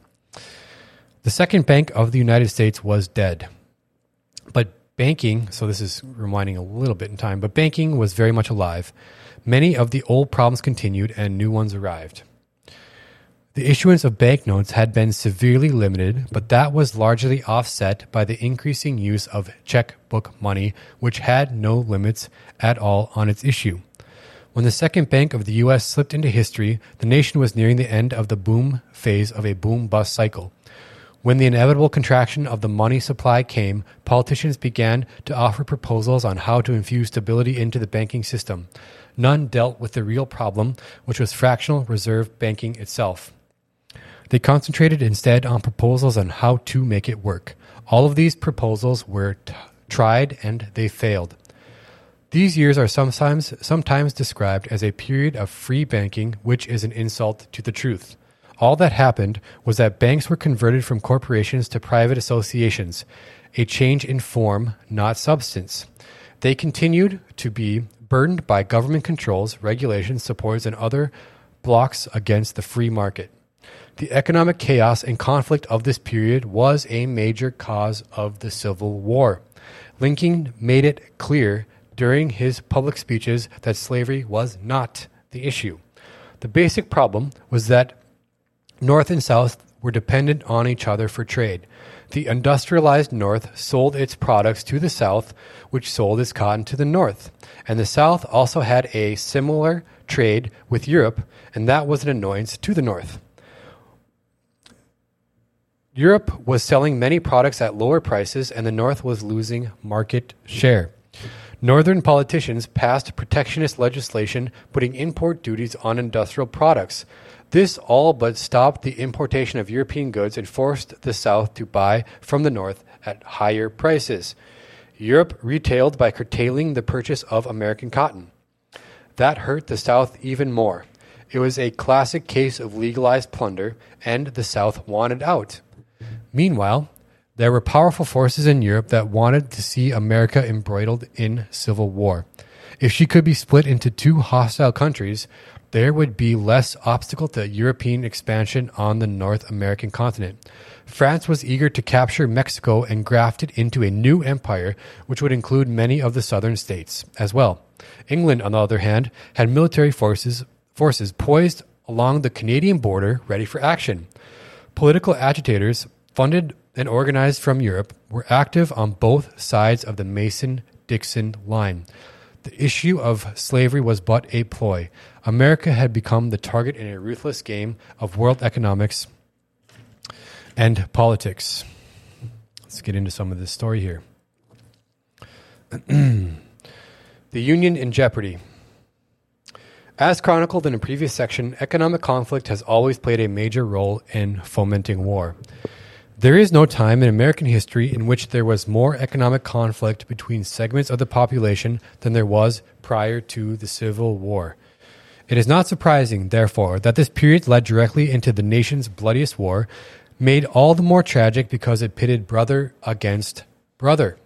The second bank of the United States was dead. But banking, so this is rewinding a little bit in time, but banking was very much alive. Many of the old problems continued and new ones arrived. The issuance of banknotes had been severely limited, but that was largely offset by the increasing use of checkbook money, which had no limits at all on its issue. When the second bank of the U S slipped into history, the nation was nearing the end of the boom phase of a boom-bust cycle. When the inevitable contraction of the money supply came, politicians began to offer proposals on how to infuse stability into the banking system. None dealt with the real problem, which was fractional reserve banking itself. They concentrated instead on proposals on how to make it work. All of these proposals were t- tried and they failed. These years are sometimes sometimes described as a period of free banking, which is an insult to the truth. All that happened was that banks were converted from corporations to private associations, a change in form, not substance. They continued to be burdened by government controls, regulations, supports, and other blocks against the free market. The economic chaos and conflict of this period was a major cause of the Civil War. Lincoln made it clear during his public speeches that slavery was not the issue. The basic problem was that North and South were dependent on each other for trade. The industrialized North sold its products to the South, which sold its cotton to the North. And the South also had a similar trade with Europe, and that was an annoyance to the North. Europe was selling many products at lower prices, and the North was losing market share. Northern politicians passed protectionist legislation putting import duties on industrial products. This all but stopped the importation of European goods and forced the South to buy from the North at higher prices. Europe retailed by curtailing the purchase of American cotton. That hurt the South even more. It was a classic case of legalized plunder, and the South wanted out. Meanwhile, there were powerful forces in Europe that wanted to see America embroiled in civil war. If she could be split into two hostile countries, there would be less obstacle to European expansion on the North American continent. France was eager to capture Mexico and graft it into a new empire, which would include many of the southern states as well. England, on the other hand, had military forces forces poised along the Canadian border, ready for action. Political agitators, funded and organized from Europe, were active on both sides of the Mason-Dixon line. The issue of slavery was but a ploy. America had become the target in a ruthless game of world economics and politics. Let's get into some of this story here. The Union in jeopardy. As chronicled in a previous section, economic conflict has always played a major role in fomenting war. There is no time in American history in which there was more economic conflict between segments of the population than there was prior to the Civil War. It is not surprising, therefore, that this period led directly into the nation's bloodiest war, made all the more tragic because it pitted brother against brother.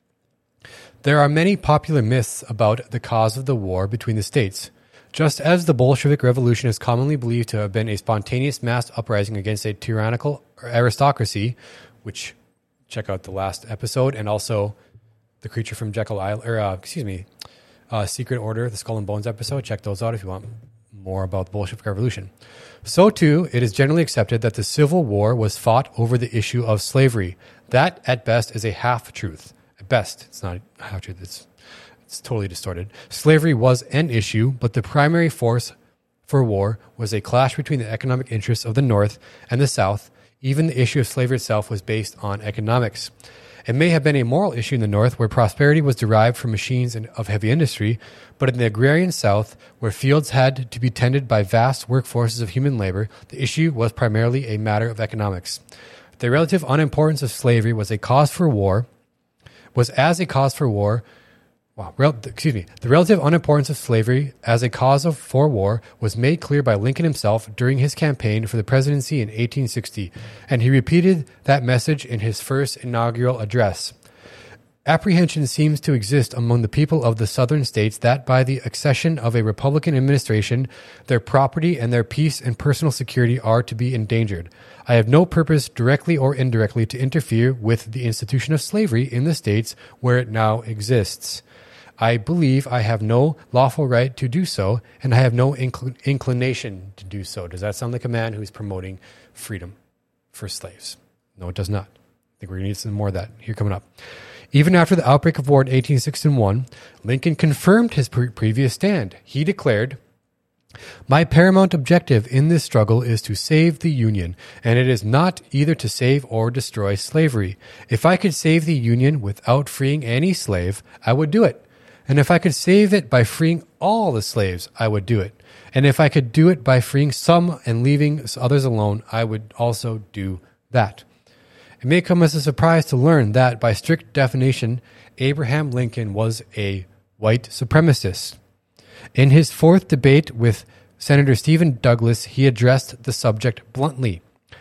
There are many popular myths about the cause of the war between the states. Just as the Bolshevik Revolution is commonly believed to have been a spontaneous mass uprising against a tyrannical aristocracy, which check out the last episode, and also the Creature from Jekyll Island, or uh, excuse me, uh, Secret Order, the Skull and Bones episode. Check those out if you want more about the Bolshevik Revolution. So too, it is generally accepted that the Civil War was fought over the issue of slavery. That, at best, is a half-truth. At best, it's not a half-truth. It's It's totally distorted. Slavery was an issue, but the primary force for war was a clash between the economic interests of the North and the South. Even the issue of slavery itself was based on economics. It may have been a moral issue in the North, where prosperity was derived from machines and of heavy industry, but in the agrarian South, where fields had to be tended by vast workforces of human labor, the issue was primarily a matter of economics. The relative unimportance of slavery was a cause for war, was as a cause for war, Wow, rel- excuse me. The relative unimportance of slavery as a cause of for war was made clear by Lincoln himself during his campaign for the presidency in eighteen sixty, and he repeated that message in his first inaugural address. Apprehension seems to exist among the people of the southern states that by the accession of a Republican administration, their property and their peace and personal security are to be endangered. I have no purpose, directly or indirectly, to interfere with the institution of slavery in the states where it now exists. I believe I have no lawful right to do so, and I have no incl- inclination to do so. Does that sound like a man who's promoting freedom for slaves? No, it does not. I think we're going to need some more of that here coming up. Even after the outbreak of war in eighteen sixty-one, Lincoln confirmed his pre- previous stand. He declared, "My paramount objective in this struggle is to save the Union, and it is not either to save or destroy slavery. If I could save the Union without freeing any slave, I would do it. And if I could save it by freeing all the slaves, I would do it. And if I could do it by freeing some and leaving others alone, I would also do that." It may come as a surprise to learn that, by strict definition, Abraham Lincoln was a white supremacist. In his fourth debate with Senator Stephen Douglas, he addressed the subject bluntly.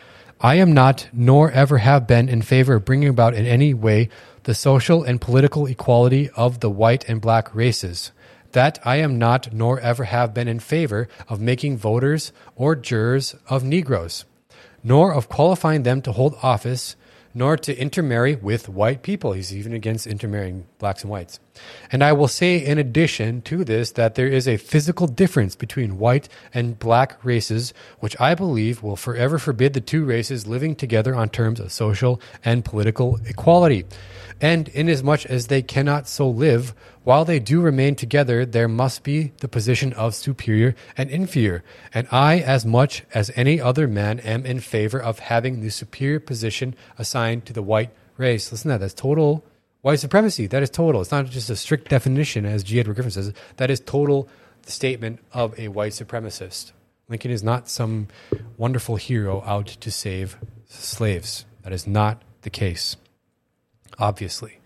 "I am not, nor ever have been, in favor of bringing about in any way the social and political equality of the white and black races. That I am not, nor ever have been, in favor of making voters or jurors of Negroes, nor of qualifying them to hold office, nor to intermarry with white people." He's even against intermarrying blacks and whites. "And I will say in addition to this that there is a physical difference between white and black races, which I believe will forever forbid the two races living together on terms of social and political equality. And inasmuch as they cannot so live, while they do remain together, there must be the position of superior and inferior. And I, as much as any other man, am in favor of having the superior position assigned to the white race." Listen to that. That's total white supremacy. That is total. It's not just a strict definition, as G. Edward Griffin says. That is total statement of a white supremacist. Lincoln is not some wonderful hero out to save slaves. That is not the case. Obviously.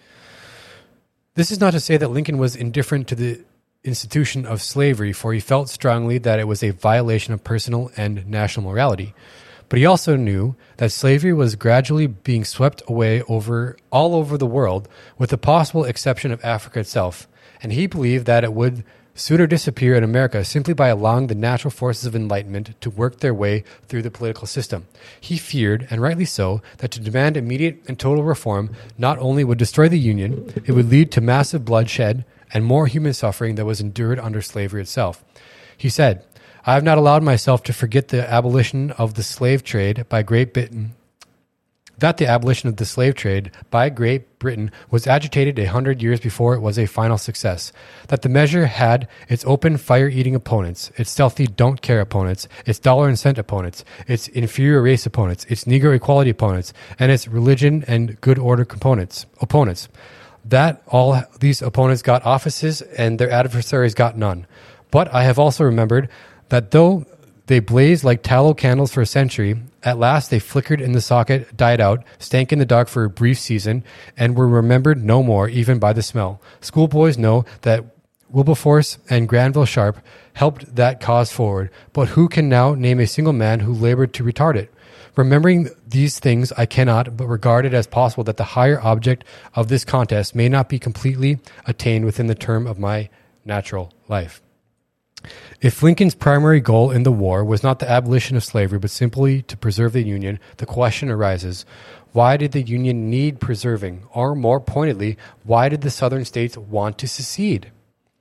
This is not to say that Lincoln was indifferent to the institution of slavery, for he felt strongly that it was a violation of personal and national morality. But he also knew that slavery was gradually being swept away over all over the world, with the possible exception of Africa itself, and he believed that it would sooner disappear in America simply by allowing the natural forces of enlightenment to work their way through the political system. He feared, and rightly so, that to demand immediate and total reform not only would destroy the Union, it would lead to massive bloodshed and more human suffering that was endured under slavery itself. He said, I have not allowed myself to forget the abolition of the slave trade by Great Britain, that the abolition of the slave trade by Great Britain was agitated a hundred years before it was a final success, that the measure had its open fire-eating opponents, its stealthy don't-care opponents, its dollar and cent opponents, its inferior race opponents, its Negro equality opponents, and its religion and good order components, opponents, that all these opponents got offices and their adversaries got none. But I have also remembered that though they blazed like tallow candles for a century, at last they flickered in the socket, died out, stank in the dark for a brief season, and were remembered no more, even by the smell. Schoolboys know that Wilberforce and Granville Sharp helped that cause forward, but who can now name a single man who labored to retard it? Remembering these things, I cannot but regard it as possible that the higher object of this contest may not be completely attained within the term of my natural life. If Lincoln's primary goal in the war was not the abolition of slavery, but simply to preserve the Union, the question arises, why did the Union need preserving? Or more pointedly, why did the Southern states want to secede?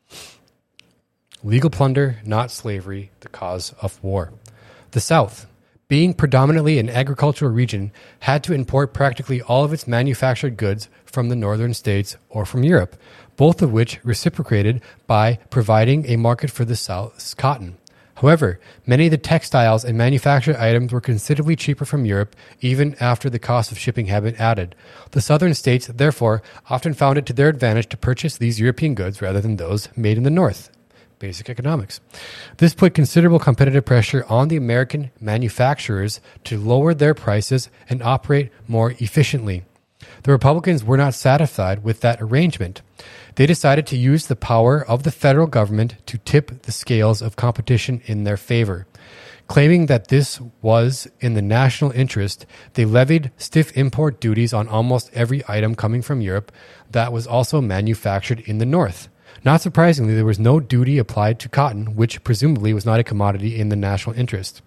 Legal plunder, not slavery, the cause of war. The South, being predominantly an agricultural region, had to import practically all of its manufactured goods from the northern states or from Europe, both of which reciprocated by providing a market for the South's cotton. However, many of the textiles and manufactured items were considerably cheaper from Europe, even after the cost of shipping had been added. The southern states, therefore, often found it to their advantage to purchase these European goods rather than those made in the North. Basic economics. This put considerable competitive pressure on the American manufacturers to lower their prices and operate more efficiently. The Republicans were not satisfied with that arrangement. They decided to use the power of the federal government to tip the scales of competition in their favor. Claiming that this was in the national interest, they levied stiff import duties on almost every item coming from Europe that was also manufactured in the North. Not surprisingly, there was no duty applied to cotton, which presumably was not a commodity in the national interest.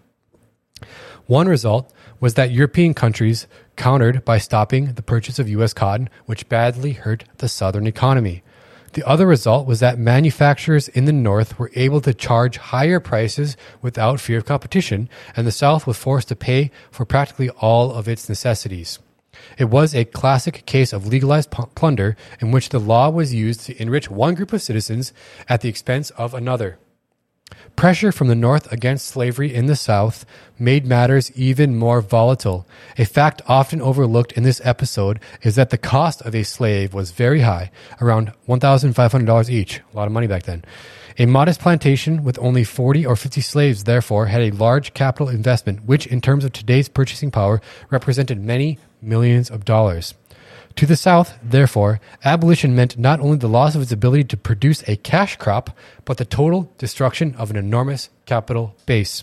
One result was that European countries countered by stopping the purchase of U S cotton, which badly hurt the Southern economy. The other result was that manufacturers in the North were able to charge higher prices without fear of competition, and the South was forced to pay for practically all of its necessities. It was a classic case of legalized p- plunder in which the law was used to enrich one group of citizens at the expense of another. Pressure from the North against slavery in the South made matters even more volatile. A fact often overlooked in this episode is that the cost of a slave was very high, around one thousand five hundred dollars each, a lot of money back then. A modest plantation with only forty or fifty slaves, therefore, had a large capital investment, which in terms of today's purchasing power represented many millions of dollars. To the South, therefore, abolition meant not only the loss of its ability to produce a cash crop, but the total destruction of an enormous capital base.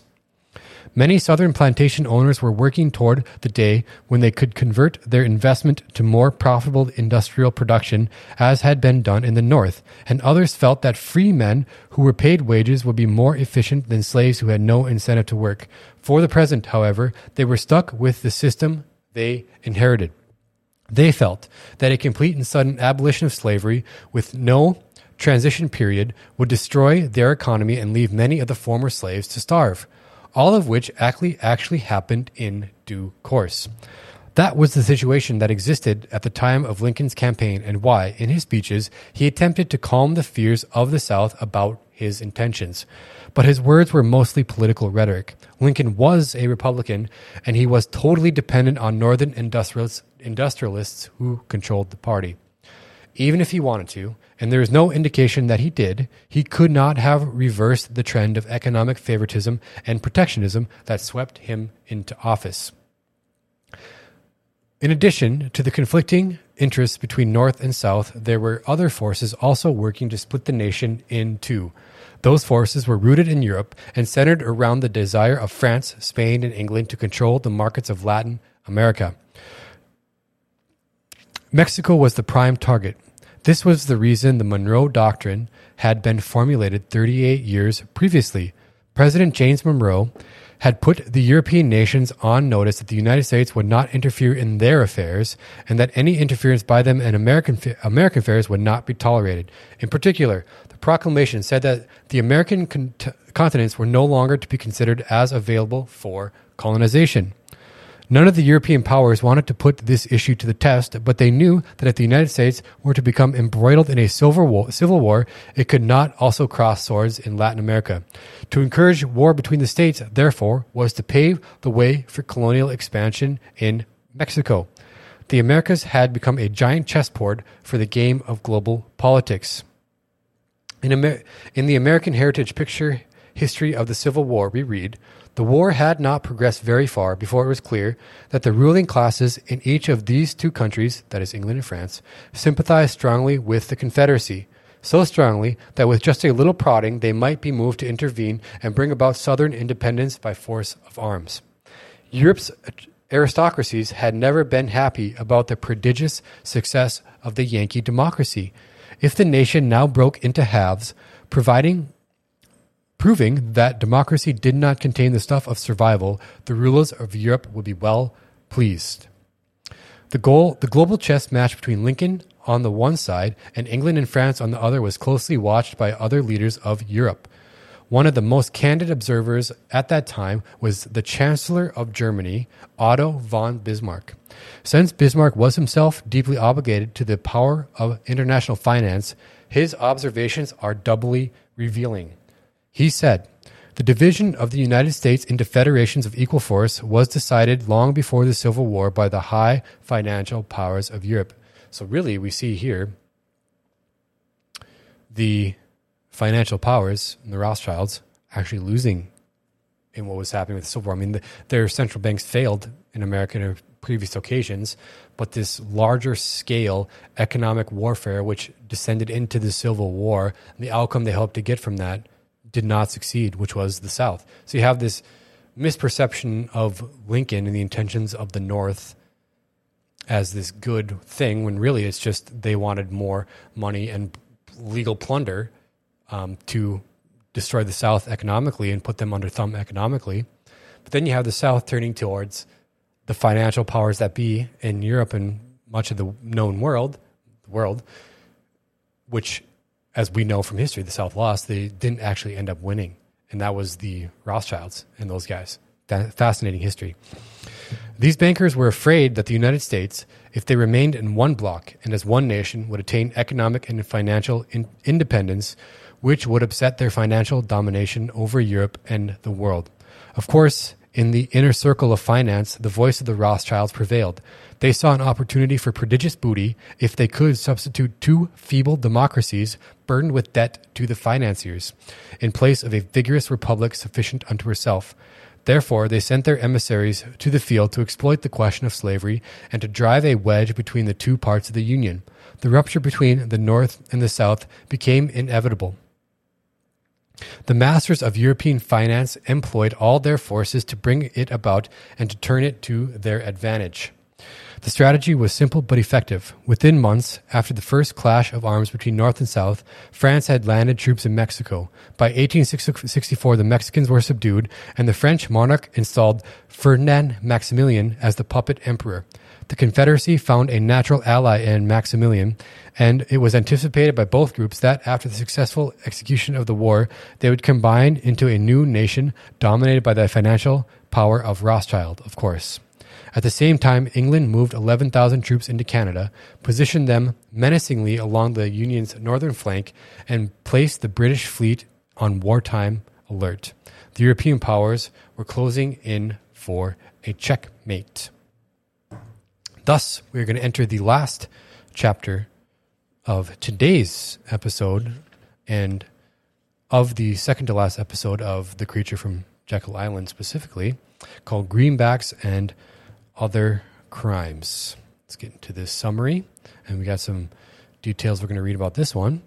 Many Southern plantation owners were working toward the day when they could convert their investment to more profitable industrial production, as had been done in the North, and others felt that free men who were paid wages would be more efficient than slaves who had no incentive to work. For the present, however, they were stuck with the system they inherited. They felt that a complete and sudden abolition of slavery with no transition period would destroy their economy and leave many of the former slaves to starve, all of which actually, actually happened in due course. That was the situation that existed at the time of Lincoln's campaign and why, in his speeches, he attempted to calm the fears of the South about his intentions. But his words were mostly political rhetoric. Lincoln was a Republican, and he was totally dependent on Northern industrialists, industrialists who controlled the party. Even if he wanted to, and there is no indication that he did, he could not have reversed the trend of economic favoritism and protectionism that swept him into office. In addition to the conflicting interests between North and South, there were other forces also working to split the nation in two. Those forces were rooted in Europe and centered around the desire of France, Spain, and England to control the markets of Latin America. Mexico was the prime target. This was the reason the Monroe Doctrine had been formulated thirty-eight years previously. President James Monroe had put the European nations on notice that the United States would not interfere in their affairs and that any interference by them in American American affairs would not be tolerated. In particular, the proclamation said that the American con- continents were no longer to be considered as available for colonization. None of the European powers wanted to put this issue to the test, but they knew that if the United States were to become embroiled in a civil war, civil war, it could not also cross swords in Latin America. To encourage war between the states, therefore, was to pave the way for colonial expansion in Mexico. The Americas had become a giant chessboard for the game of global politics. In, Amer- in the American Heritage Picture History of the Civil War, we read, "The war had not progressed very far before it was clear that the ruling classes in each of these two countries, that is England and France, sympathized strongly with the Confederacy, so strongly that with just a little prodding they might be moved to intervene and bring about Southern independence by force of arms. Europe's aristocracies had never been happy about the prodigious success of the Yankee democracy. If the nation now broke into halves, providing Proving that democracy did not contain the stuff of survival, the rulers of Europe would be well pleased." The goal, the global chess match between Lincoln on the one side and England and France on the other was closely watched by other leaders of Europe. One of the most candid observers at that time was the Chancellor of Germany, Otto von Bismarck. Since Bismarck was himself deeply obligated to the power of international finance, his observations are doubly revealing. He said, "The division of the United States into federations of equal force was decided long before the Civil War by the high financial powers of Europe." So really, we see here the financial powers, the Rothschilds, actually losing in what was happening with the Civil War. I mean, the, their central banks failed in America on previous occasions, but this larger scale economic warfare, which descended into the Civil War, and the outcome they hoped to get from that did not succeed, which was the South. So you have this misperception of Lincoln and the intentions of the North as this good thing, when really it's just they wanted more money and legal plunder um, to destroy the South economically and put them under thumb economically. But then you have the South turning towards the financial powers that be in Europe and much of the known world, world, which, as we know from history, the South lost. They didn't actually end up winning. And that was the Rothschilds and those guys. Fascinating history. These bankers were afraid that the United States, if they remained in one bloc and as one nation, would attain economic and financial in- independence, which would upset their financial domination over Europe and the world. Of course, in the inner circle of finance, the voice of the Rothschilds prevailed. They saw an opportunity for prodigious booty if they could substitute two feeble democracies burdened with debt to the financiers, in place of a vigorous republic sufficient unto herself. Therefore, they sent their emissaries to the field to exploit the question of slavery and to drive a wedge between the two parts of the Union. The rupture between the North and the South became inevitable. The masters of European finance employed all their forces to bring it about and to turn it to their advantage. The strategy was simple but effective. Within months, after the first clash of arms between North and South, France had landed troops in Mexico. By eighteen sixty-four, the Mexicans were subdued, and the French monarch installed Ferdinand Maximilian as the puppet emperor. The Confederacy found a natural ally in Maximilian, and it was anticipated by both groups that after the successful execution of the war, they would combine into a new nation dominated by the financial power of Rothschild, of course. At the same time, England moved eleven thousand troops into Canada, positioned them menacingly along the Union's northern flank, and placed the British fleet on wartime alert. The European powers were closing in for a checkmate. Thus, we're going to enter the last chapter of today's episode and of the second to last episode of The Creature from Jekyll Island specifically, called Greenbacks and Other Crimes. Let's get into this summary, and we got some details we're going to read about this one.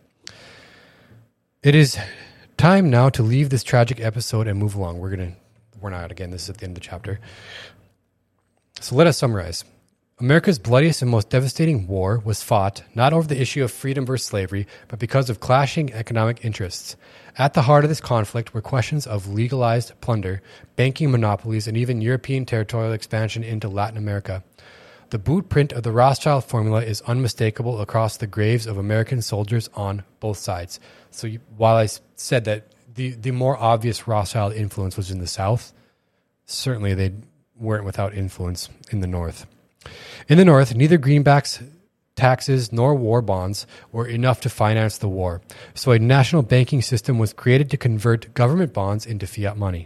It is time now to leave this tragic episode and move along. We're going to, we're not, again, this is at the end of the chapter. So let us summarize. America's bloodiest and most devastating war was fought not over the issue of freedom versus slavery, but because of clashing economic interests. At the heart of this conflict were questions of legalized plunder, banking monopolies, and even European territorial expansion into Latin America. The bootprint of the Rothschild formula is unmistakable across the graves of American soldiers on both sides. So you, while I said that the, the more obvious Rothschild influence was in the South, certainly they weren't without influence in the North. In the North, neither greenbacks, taxes, nor war bonds were enough to finance the war, so a national banking system was created to convert government bonds into fiat money.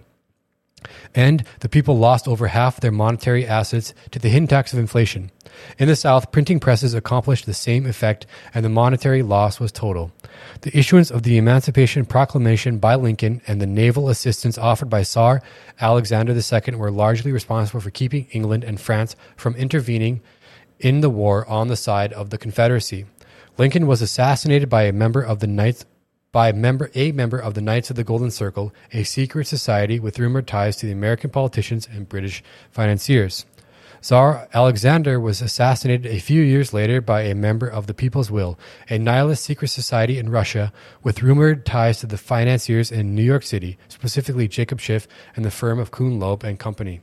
And the people lost over half their monetary assets to the hidden tax of inflation. In the South, printing presses accomplished the same effect, and the monetary loss was total. The issuance of the Emancipation Proclamation by Lincoln and the naval assistance offered by Tsar Alexander the Second were largely responsible for keeping England and France from intervening in the war on the side of the Confederacy. Lincoln was assassinated by a member of the Knights by a member, a member of the Knights of the Golden Circle, a secret society with rumored ties to the American politicians and British financiers. Tsar Alexander was assassinated a few years later by a member of the People's Will, a nihilist secret society in Russia with rumored ties to the financiers in New York City, specifically Jacob Schiff and the firm of Kuhn Loeb and Company.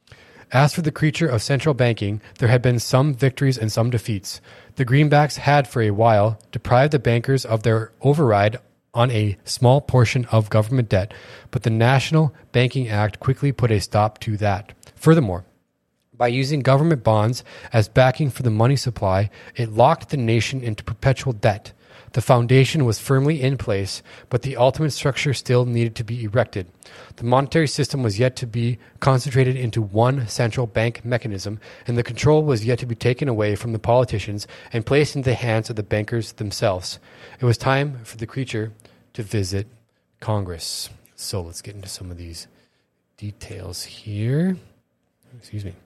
As for the creature of central banking, there had been some victories and some defeats. The greenbacks had, for a while, deprived the bankers of their override on a small portion of government debt, but the National Banking Act quickly put a stop to that. Furthermore, by using government bonds as backing for the money supply, it locked the nation into perpetual debt. The foundation was firmly in place, but the ultimate structure still needed to be erected. The monetary system was yet to be concentrated into one central bank mechanism, and the control was yet to be taken away from the politicians and placed into the hands of the bankers themselves. It was time for the creature to visit Congress. So let's get into some of these details here. Excuse me.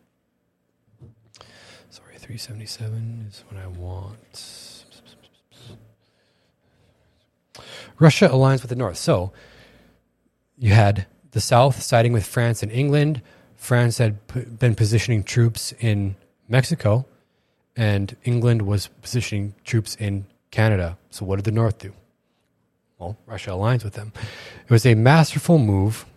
Sorry, three seventy-seven is what I want. Russia aligns with the North. So you had the South siding with France and England. France had p- been positioning troops in Mexico, and England was positioning troops in Canada. So what did the North do? Well, Russia aligns with them. It was a masterful move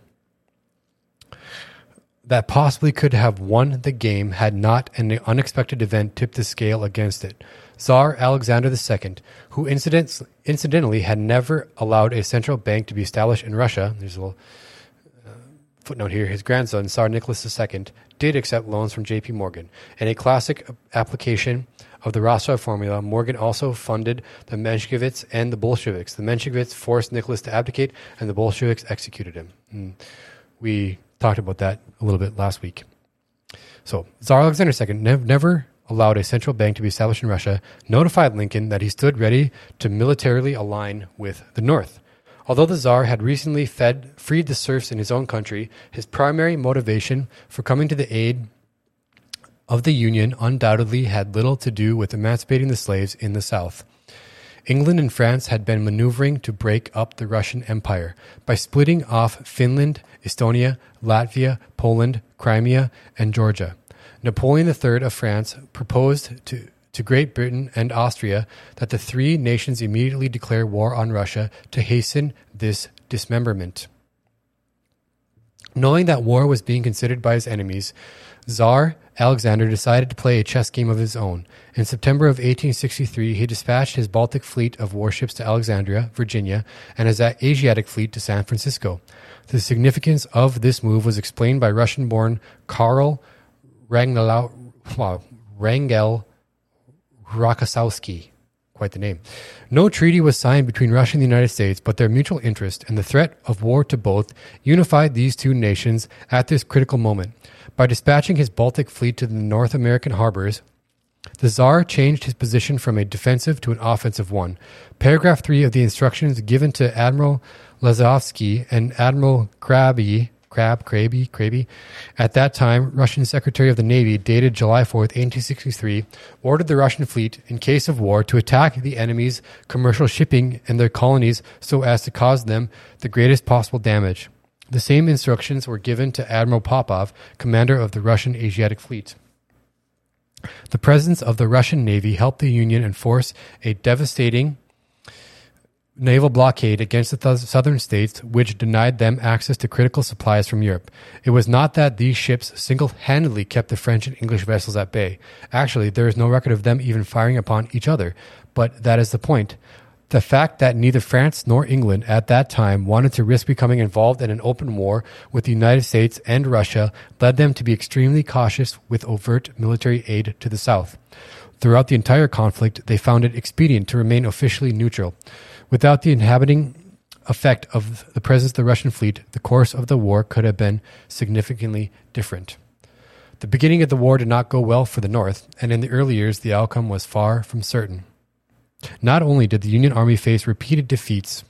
that possibly could have won the game had not an unexpected event tipped the scale against it. Tsar Alexander the Second, who incident- incidentally had never allowed a central bank to be established in Russia, there's a little uh, footnote here, his grandson, Tsar Nicholas the Second, did accept loans from J P Morgan. In a classic application of the Rothschild formula, Morgan also funded the Mensheviks and the Bolsheviks. The Mensheviks forced Nicholas to abdicate, and the Bolsheviks executed him. And we talked about that a little bit last week. So, Tsar Alexander the Second nev- never allowed a central bank to be established in Russia, notified Lincoln that he stood ready to militarily align with the North. Although the Tsar had recently fed, freed the serfs in his own country, his primary motivation for coming to the aid of the Union undoubtedly had little to do with emancipating the slaves in the South. England and France had been maneuvering to break up the Russian Empire by splitting off Finland, Estonia, Latvia, Poland, Crimea, and Georgia. Napoleon the Third of France proposed to, to Great Britain and Austria that the three nations immediately declare war on Russia to hasten this dismemberment. Knowing that war was being considered by his enemies, Tsar Alexander decided to play a chess game of his own. In September of eighteen sixty-three, he dispatched his Baltic fleet of warships to Alexandria, Virginia, and his Asiatic fleet to San Francisco. The significance of this move was explained by Russian-born Karl Rangel, wow, Rangel Rokossowski. Quite the name. No treaty was signed between Russia and the United States, but their mutual interest and the threat of war to both unified these two nations at this critical moment. By dispatching his Baltic fleet to the North American harbors, the Tsar changed his position from a defensive to an offensive one. Paragraph three of the instructions given to Admiral Lazovsky and Admiral Krabi, Crab, Krabi, Krabi, at that time Russian Secretary of the Navy, dated July fourth, eighteen sixty-three, ordered the Russian fleet, in case of war, to attack the enemy's commercial shipping and their colonies so as to cause them the greatest possible damage. The same instructions were given to Admiral Popov, commander of the Russian Asiatic Fleet. The presence of the Russian Navy helped the Union enforce a devastating naval blockade against the th- southern states, which denied them access to critical supplies from Europe. It was not that these ships single-handedly kept the French and English vessels at bay. Actually, there is no record of them even firing upon each other, but that is the point. The fact that neither France nor England at that time wanted to risk becoming involved in an open war with the United States and Russia led them to be extremely cautious with overt military aid to the South. Throughout the entire conflict, they found it expedient to remain officially neutral. Without the inhibiting effect of the presence of the Russian fleet, the course of the war could have been significantly different. The beginning of the war did not go well for the North, and in the early years, the outcome was far from certain. Not only did the Union Army face repeated defeats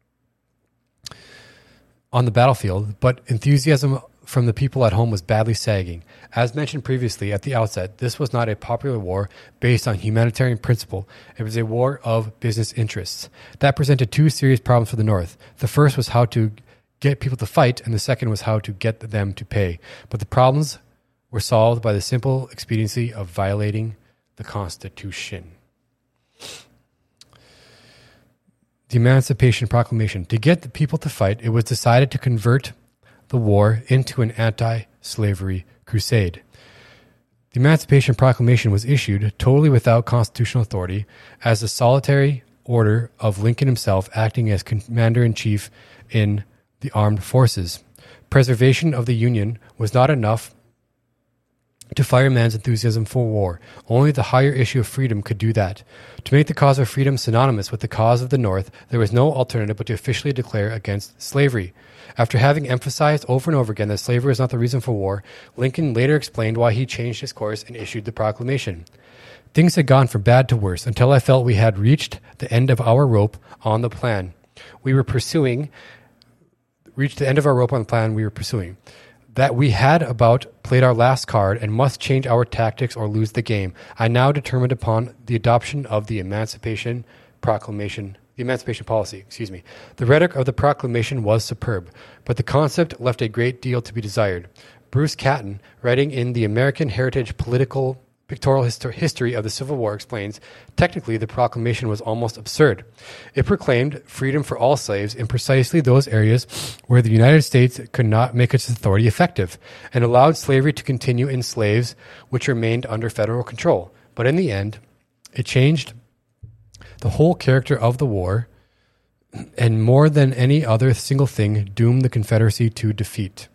on the battlefield, but enthusiasm from the people at home was badly sagging. As mentioned previously at the outset, this was not a popular war based on humanitarian principle. It was a war of business interests. That presented two serious problems for the North. The first was how to get people to fight, and the second was how to get them to pay. But the problems were solved by the simple expediency of violating the Constitution. The Emancipation Proclamation. To get the people to fight, it was decided to convert the war into an anti-slavery crusade. The Emancipation Proclamation was issued totally without constitutional authority as a solitary order of Lincoln himself acting as commander-in-chief in the armed forces. Preservation of the Union was not enough to fire man's enthusiasm for war. Only the higher issue of freedom could do that. To make the cause of freedom synonymous with the cause of the North, there was no alternative but to officially declare against slavery. After having emphasized over and over again that slavery is not the reason for war, Lincoln later explained why he changed his course and issued the proclamation. Things had gone from bad to worse until I felt we had reached the end of our rope on the plan. We were pursuing, reached the end of our rope on the plan we were pursuing. That we had about played our last card and must change our tactics or lose the game. I now determined upon the adoption of the Emancipation Proclamation, the Emancipation Policy, excuse me. The rhetoric of the proclamation was superb, but the concept left a great deal to be desired. Bruce Catton, writing in the American Heritage Political Pictorial Histo- History of the Civil War, explains, technically the proclamation was almost absurd. It proclaimed freedom for all slaves in precisely those areas where the United States could not make its authority effective, and allowed slavery to continue in slaves which remained under federal control. But in the end, it changed the whole character of the war, and more than any other single thing, doomed the Confederacy to defeat.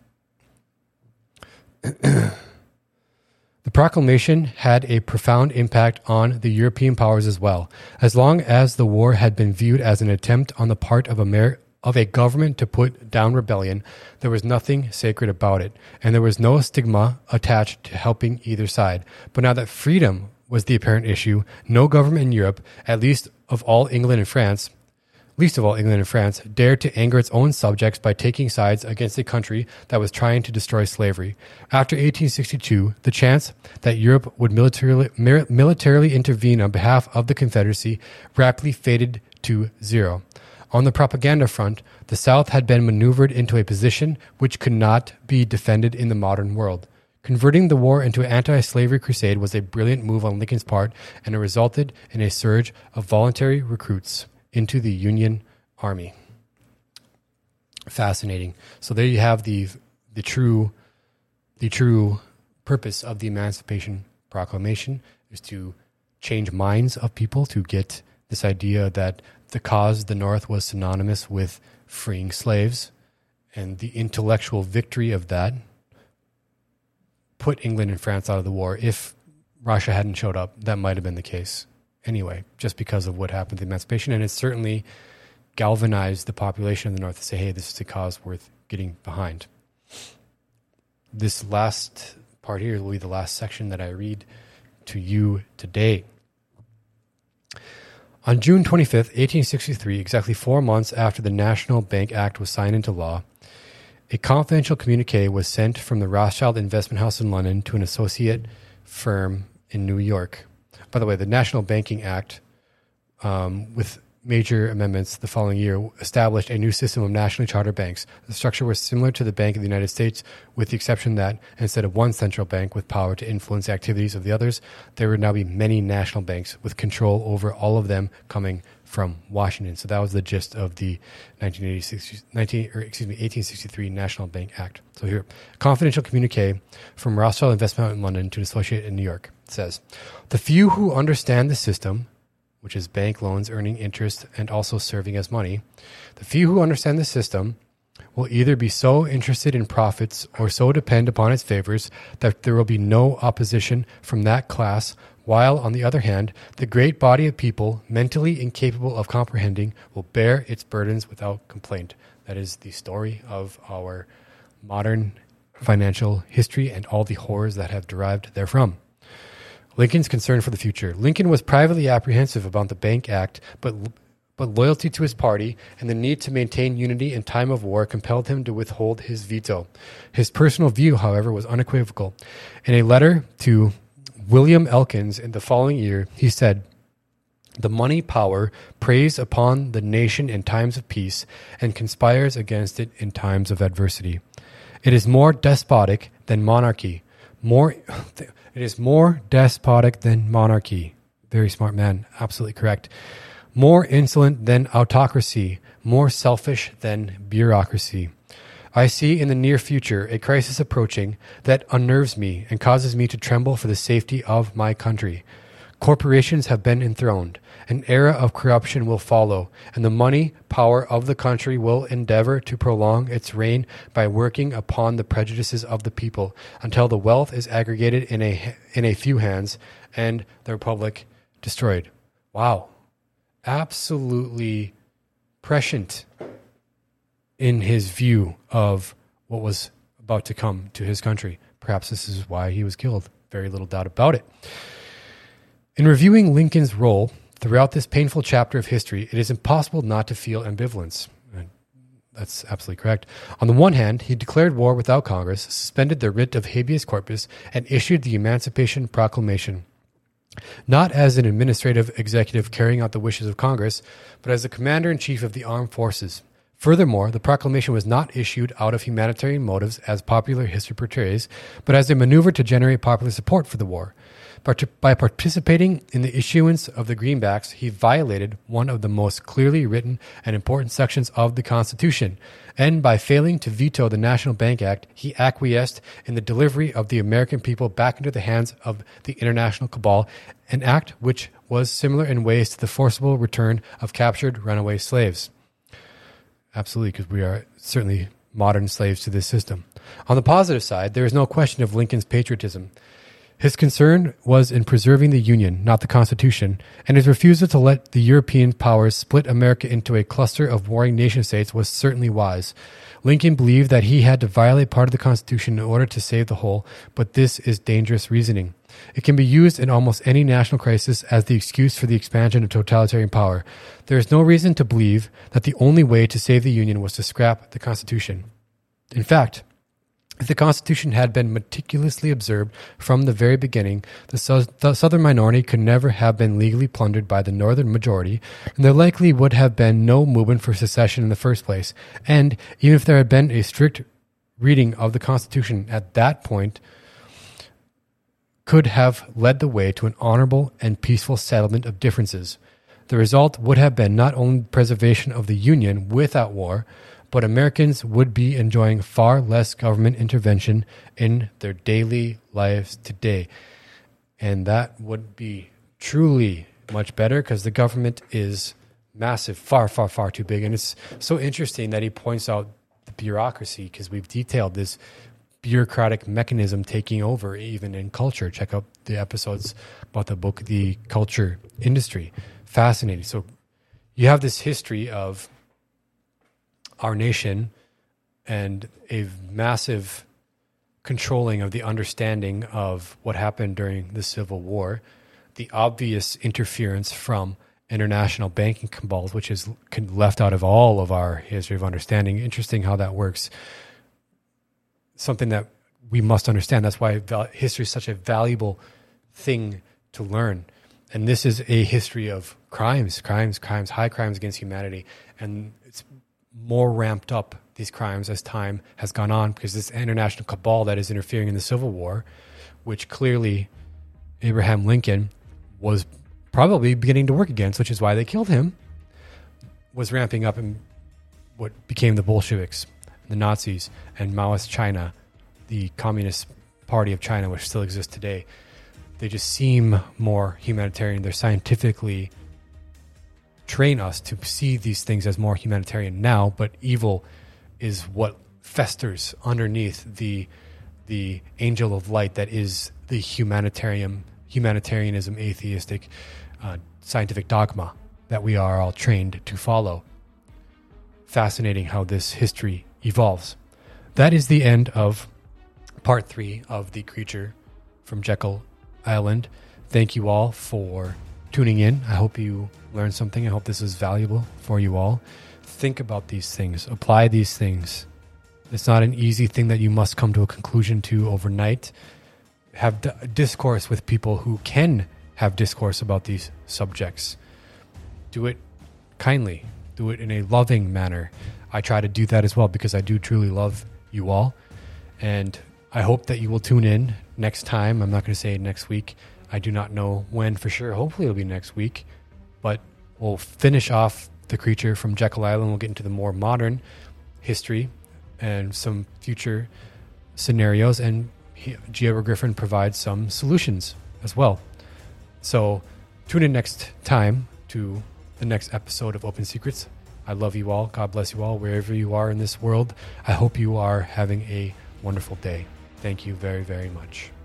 The proclamation had a profound impact on the European powers as well. As long as the war had been viewed as an attempt on the part of, Amer- of a government to put down rebellion, there was nothing sacred about it, and there was no stigma attached to helping either side. But now that freedom was the apparent issue, no government in Europe, at least of all England and France, least of all England and France, dared to anger its own subjects by taking sides against a country that was trying to destroy slavery. After eighteen sixty-two, the chance that Europe would militarily, militarily intervene on behalf of the Confederacy rapidly faded to zero. On the propaganda front, the South had been maneuvered into a position which could not be defended in the modern world. Converting the war into an anti-slavery crusade was a brilliant move on Lincoln's part, and it resulted in a surge of voluntary recruits into the Union Army. Fascinating. So there you have the the true the true purpose of the Emancipation Proclamation is to change minds of people, to get this idea that the cause of the North was synonymous with freeing slaves, and the intellectual victory of that put England and France out of the war. If Russia hadn't showed up, that might have been the case. Anyway, just because of what happened to emancipation, and it certainly galvanized the population of the North to say, hey, this is a cause worth getting behind. This last part here will be the last section that I read to you today. On June twenty-fifth, eighteen sixty-three, exactly four months after the National Bank Act was signed into law, a confidential communique was sent from the Rothschild Investment House in London to an associate firm in New York. By the way, the National Banking Act, um, with major amendments the following year established a new system of nationally chartered banks. The structure was similar to the Bank of the United States, with the exception that instead of one central bank with power to influence the activities of the others, there would now be many national banks with control over all of them coming from Washington. So that was the gist of the nineteen eighty-six, nineteen, or excuse me, eighteen sixty-three National Bank Act. So here, confidential communique from Rothschild Investment in London to an associate in New York says, the few who understand the system, which is bank loans earning interest and also serving as money, the few who understand the system will either be so interested in profits or so depend upon its favors that there will be no opposition from that class, while, on the other hand, the great body of people, mentally incapable of comprehending, will bear its burdens without complaint. That is the story of our modern financial history and all the horrors that have derived therefrom. Lincoln's concern for the future. Lincoln was privately apprehensive about the Bank Act, but but loyalty to his party and the need to maintain unity in time of war compelled him to withhold his veto. His personal view, however, was unequivocal. In a letter to William Elkins in the following year, he said, the money power preys upon the nation in times of peace and conspires against it in times of adversity. It is more despotic than monarchy. More, it is more despotic than monarchy. Very smart man. Absolutely correct. More insolent than autocracy. More selfish than bureaucracy. I see in the near future a crisis approaching that unnerves me and causes me to tremble for the safety of my country. Corporations have been enthroned. An era of corruption will follow, and the money power of the country will endeavor to prolong its reign by working upon the prejudices of the people until the wealth is aggregated in a in a few hands and the republic destroyed. Wow. Absolutely prescient in his view of what was about to come to his country. Perhaps this is why he was killed. Very little doubt about it. In reviewing Lincoln's role throughout this painful chapter of history, it is impossible not to feel ambivalence. That's absolutely correct. On the one hand, he declared war without Congress, suspended the writ of habeas corpus, and issued the Emancipation Proclamation. Not as an administrative executive carrying out the wishes of Congress, but as the commander-in-chief of the armed forces. Furthermore, the proclamation was not issued out of humanitarian motives, as popular history portrays, but as a maneuver to generate popular support for the war. By participating in the issuance of the greenbacks, he violated one of the most clearly written and important sections of the Constitution, and by failing to veto the National Bank Act, he acquiesced in the delivery of the American people back into the hands of the international cabal, an act which was similar in ways to the forcible return of captured runaway slaves. Absolutely, because we are certainly modern slaves to this system. On the positive side, there is no question of Lincoln's patriotism. His concern was in preserving the Union, not the Constitution, and his refusal to let the European powers split America into a cluster of warring nation-states was certainly wise. Lincoln believed that he had to violate part of the Constitution in order to save the whole, but this is dangerous reasoning. It can be used in almost any national crisis as the excuse for the expansion of totalitarian power. There is no reason to believe that the only way to save the Union was to scrap the Constitution. In fact, if the Constitution had been meticulously observed from the very beginning, the, su- the Southern minority could never have been legally plundered by the Northern majority, and there likely would have been no movement for secession in the first place. And even if there had been a strict reading of the Constitution at that point, could have led the way to an honorable and peaceful settlement of differences. The result would have been not only preservation of the Union without war, but Americans would be enjoying far less government intervention in their daily lives today. And that would be truly much better because the government is massive, far, far, far too big. And it's so interesting that he points out the bureaucracy because we've detailed this bureaucratic mechanism taking over even in culture. Check out the episodes about the book, The Culture Industry. Fascinating. So you have this history of our nation and a massive controlling of the understanding of what happened during the Civil War, the obvious interference from international banking cabals, which is left out of all of our history of understanding. Interesting how that works. Something that we must understand. That's why history is such a valuable thing to learn. And this is a history of crimes, crimes, crimes, high crimes against humanity. And it's more ramped up, these crimes, as time has gone on, because this international cabal that is interfering in the Civil War, which clearly Abraham Lincoln was probably beginning to work against, which is why they killed him, was ramping up in what became the Bolsheviks, the Nazis, and Maoist China, the Communist Party of China, which still exists today. They just seem more humanitarian. They're scientifically train us to see these things as more humanitarian now, but evil is what festers underneath the the angel of light that is the humanitarian humanitarianism, atheistic, uh, scientific dogma that we are all trained to follow. Fascinating how this history evolves. That is the end of part three of The Creature from Jekyll Island. Thank you all for tuning in. I hope you learned something. I hope this is valuable for you all. Think about these things. Apply these things. It's not an easy thing that you must come to a conclusion to overnight. Have d- discourse with people who can have discourse about these subjects. Do it kindly. Do it in a loving manner. I try to do that as well because I do truly love you all. And I hope that you will tune in next time. I'm not going to say next week. I do not know when for sure. Hopefully it'll be next week. But we'll finish off The Creature from Jekyll Island. We'll get into the more modern history and some future scenarios. And he, G. Edward Griffin provides some solutions as well. So tune in next time to the next episode of Open Secrets. I love you all. God bless you all wherever you are in this world. I hope you are having a wonderful day. Thank you very, very much.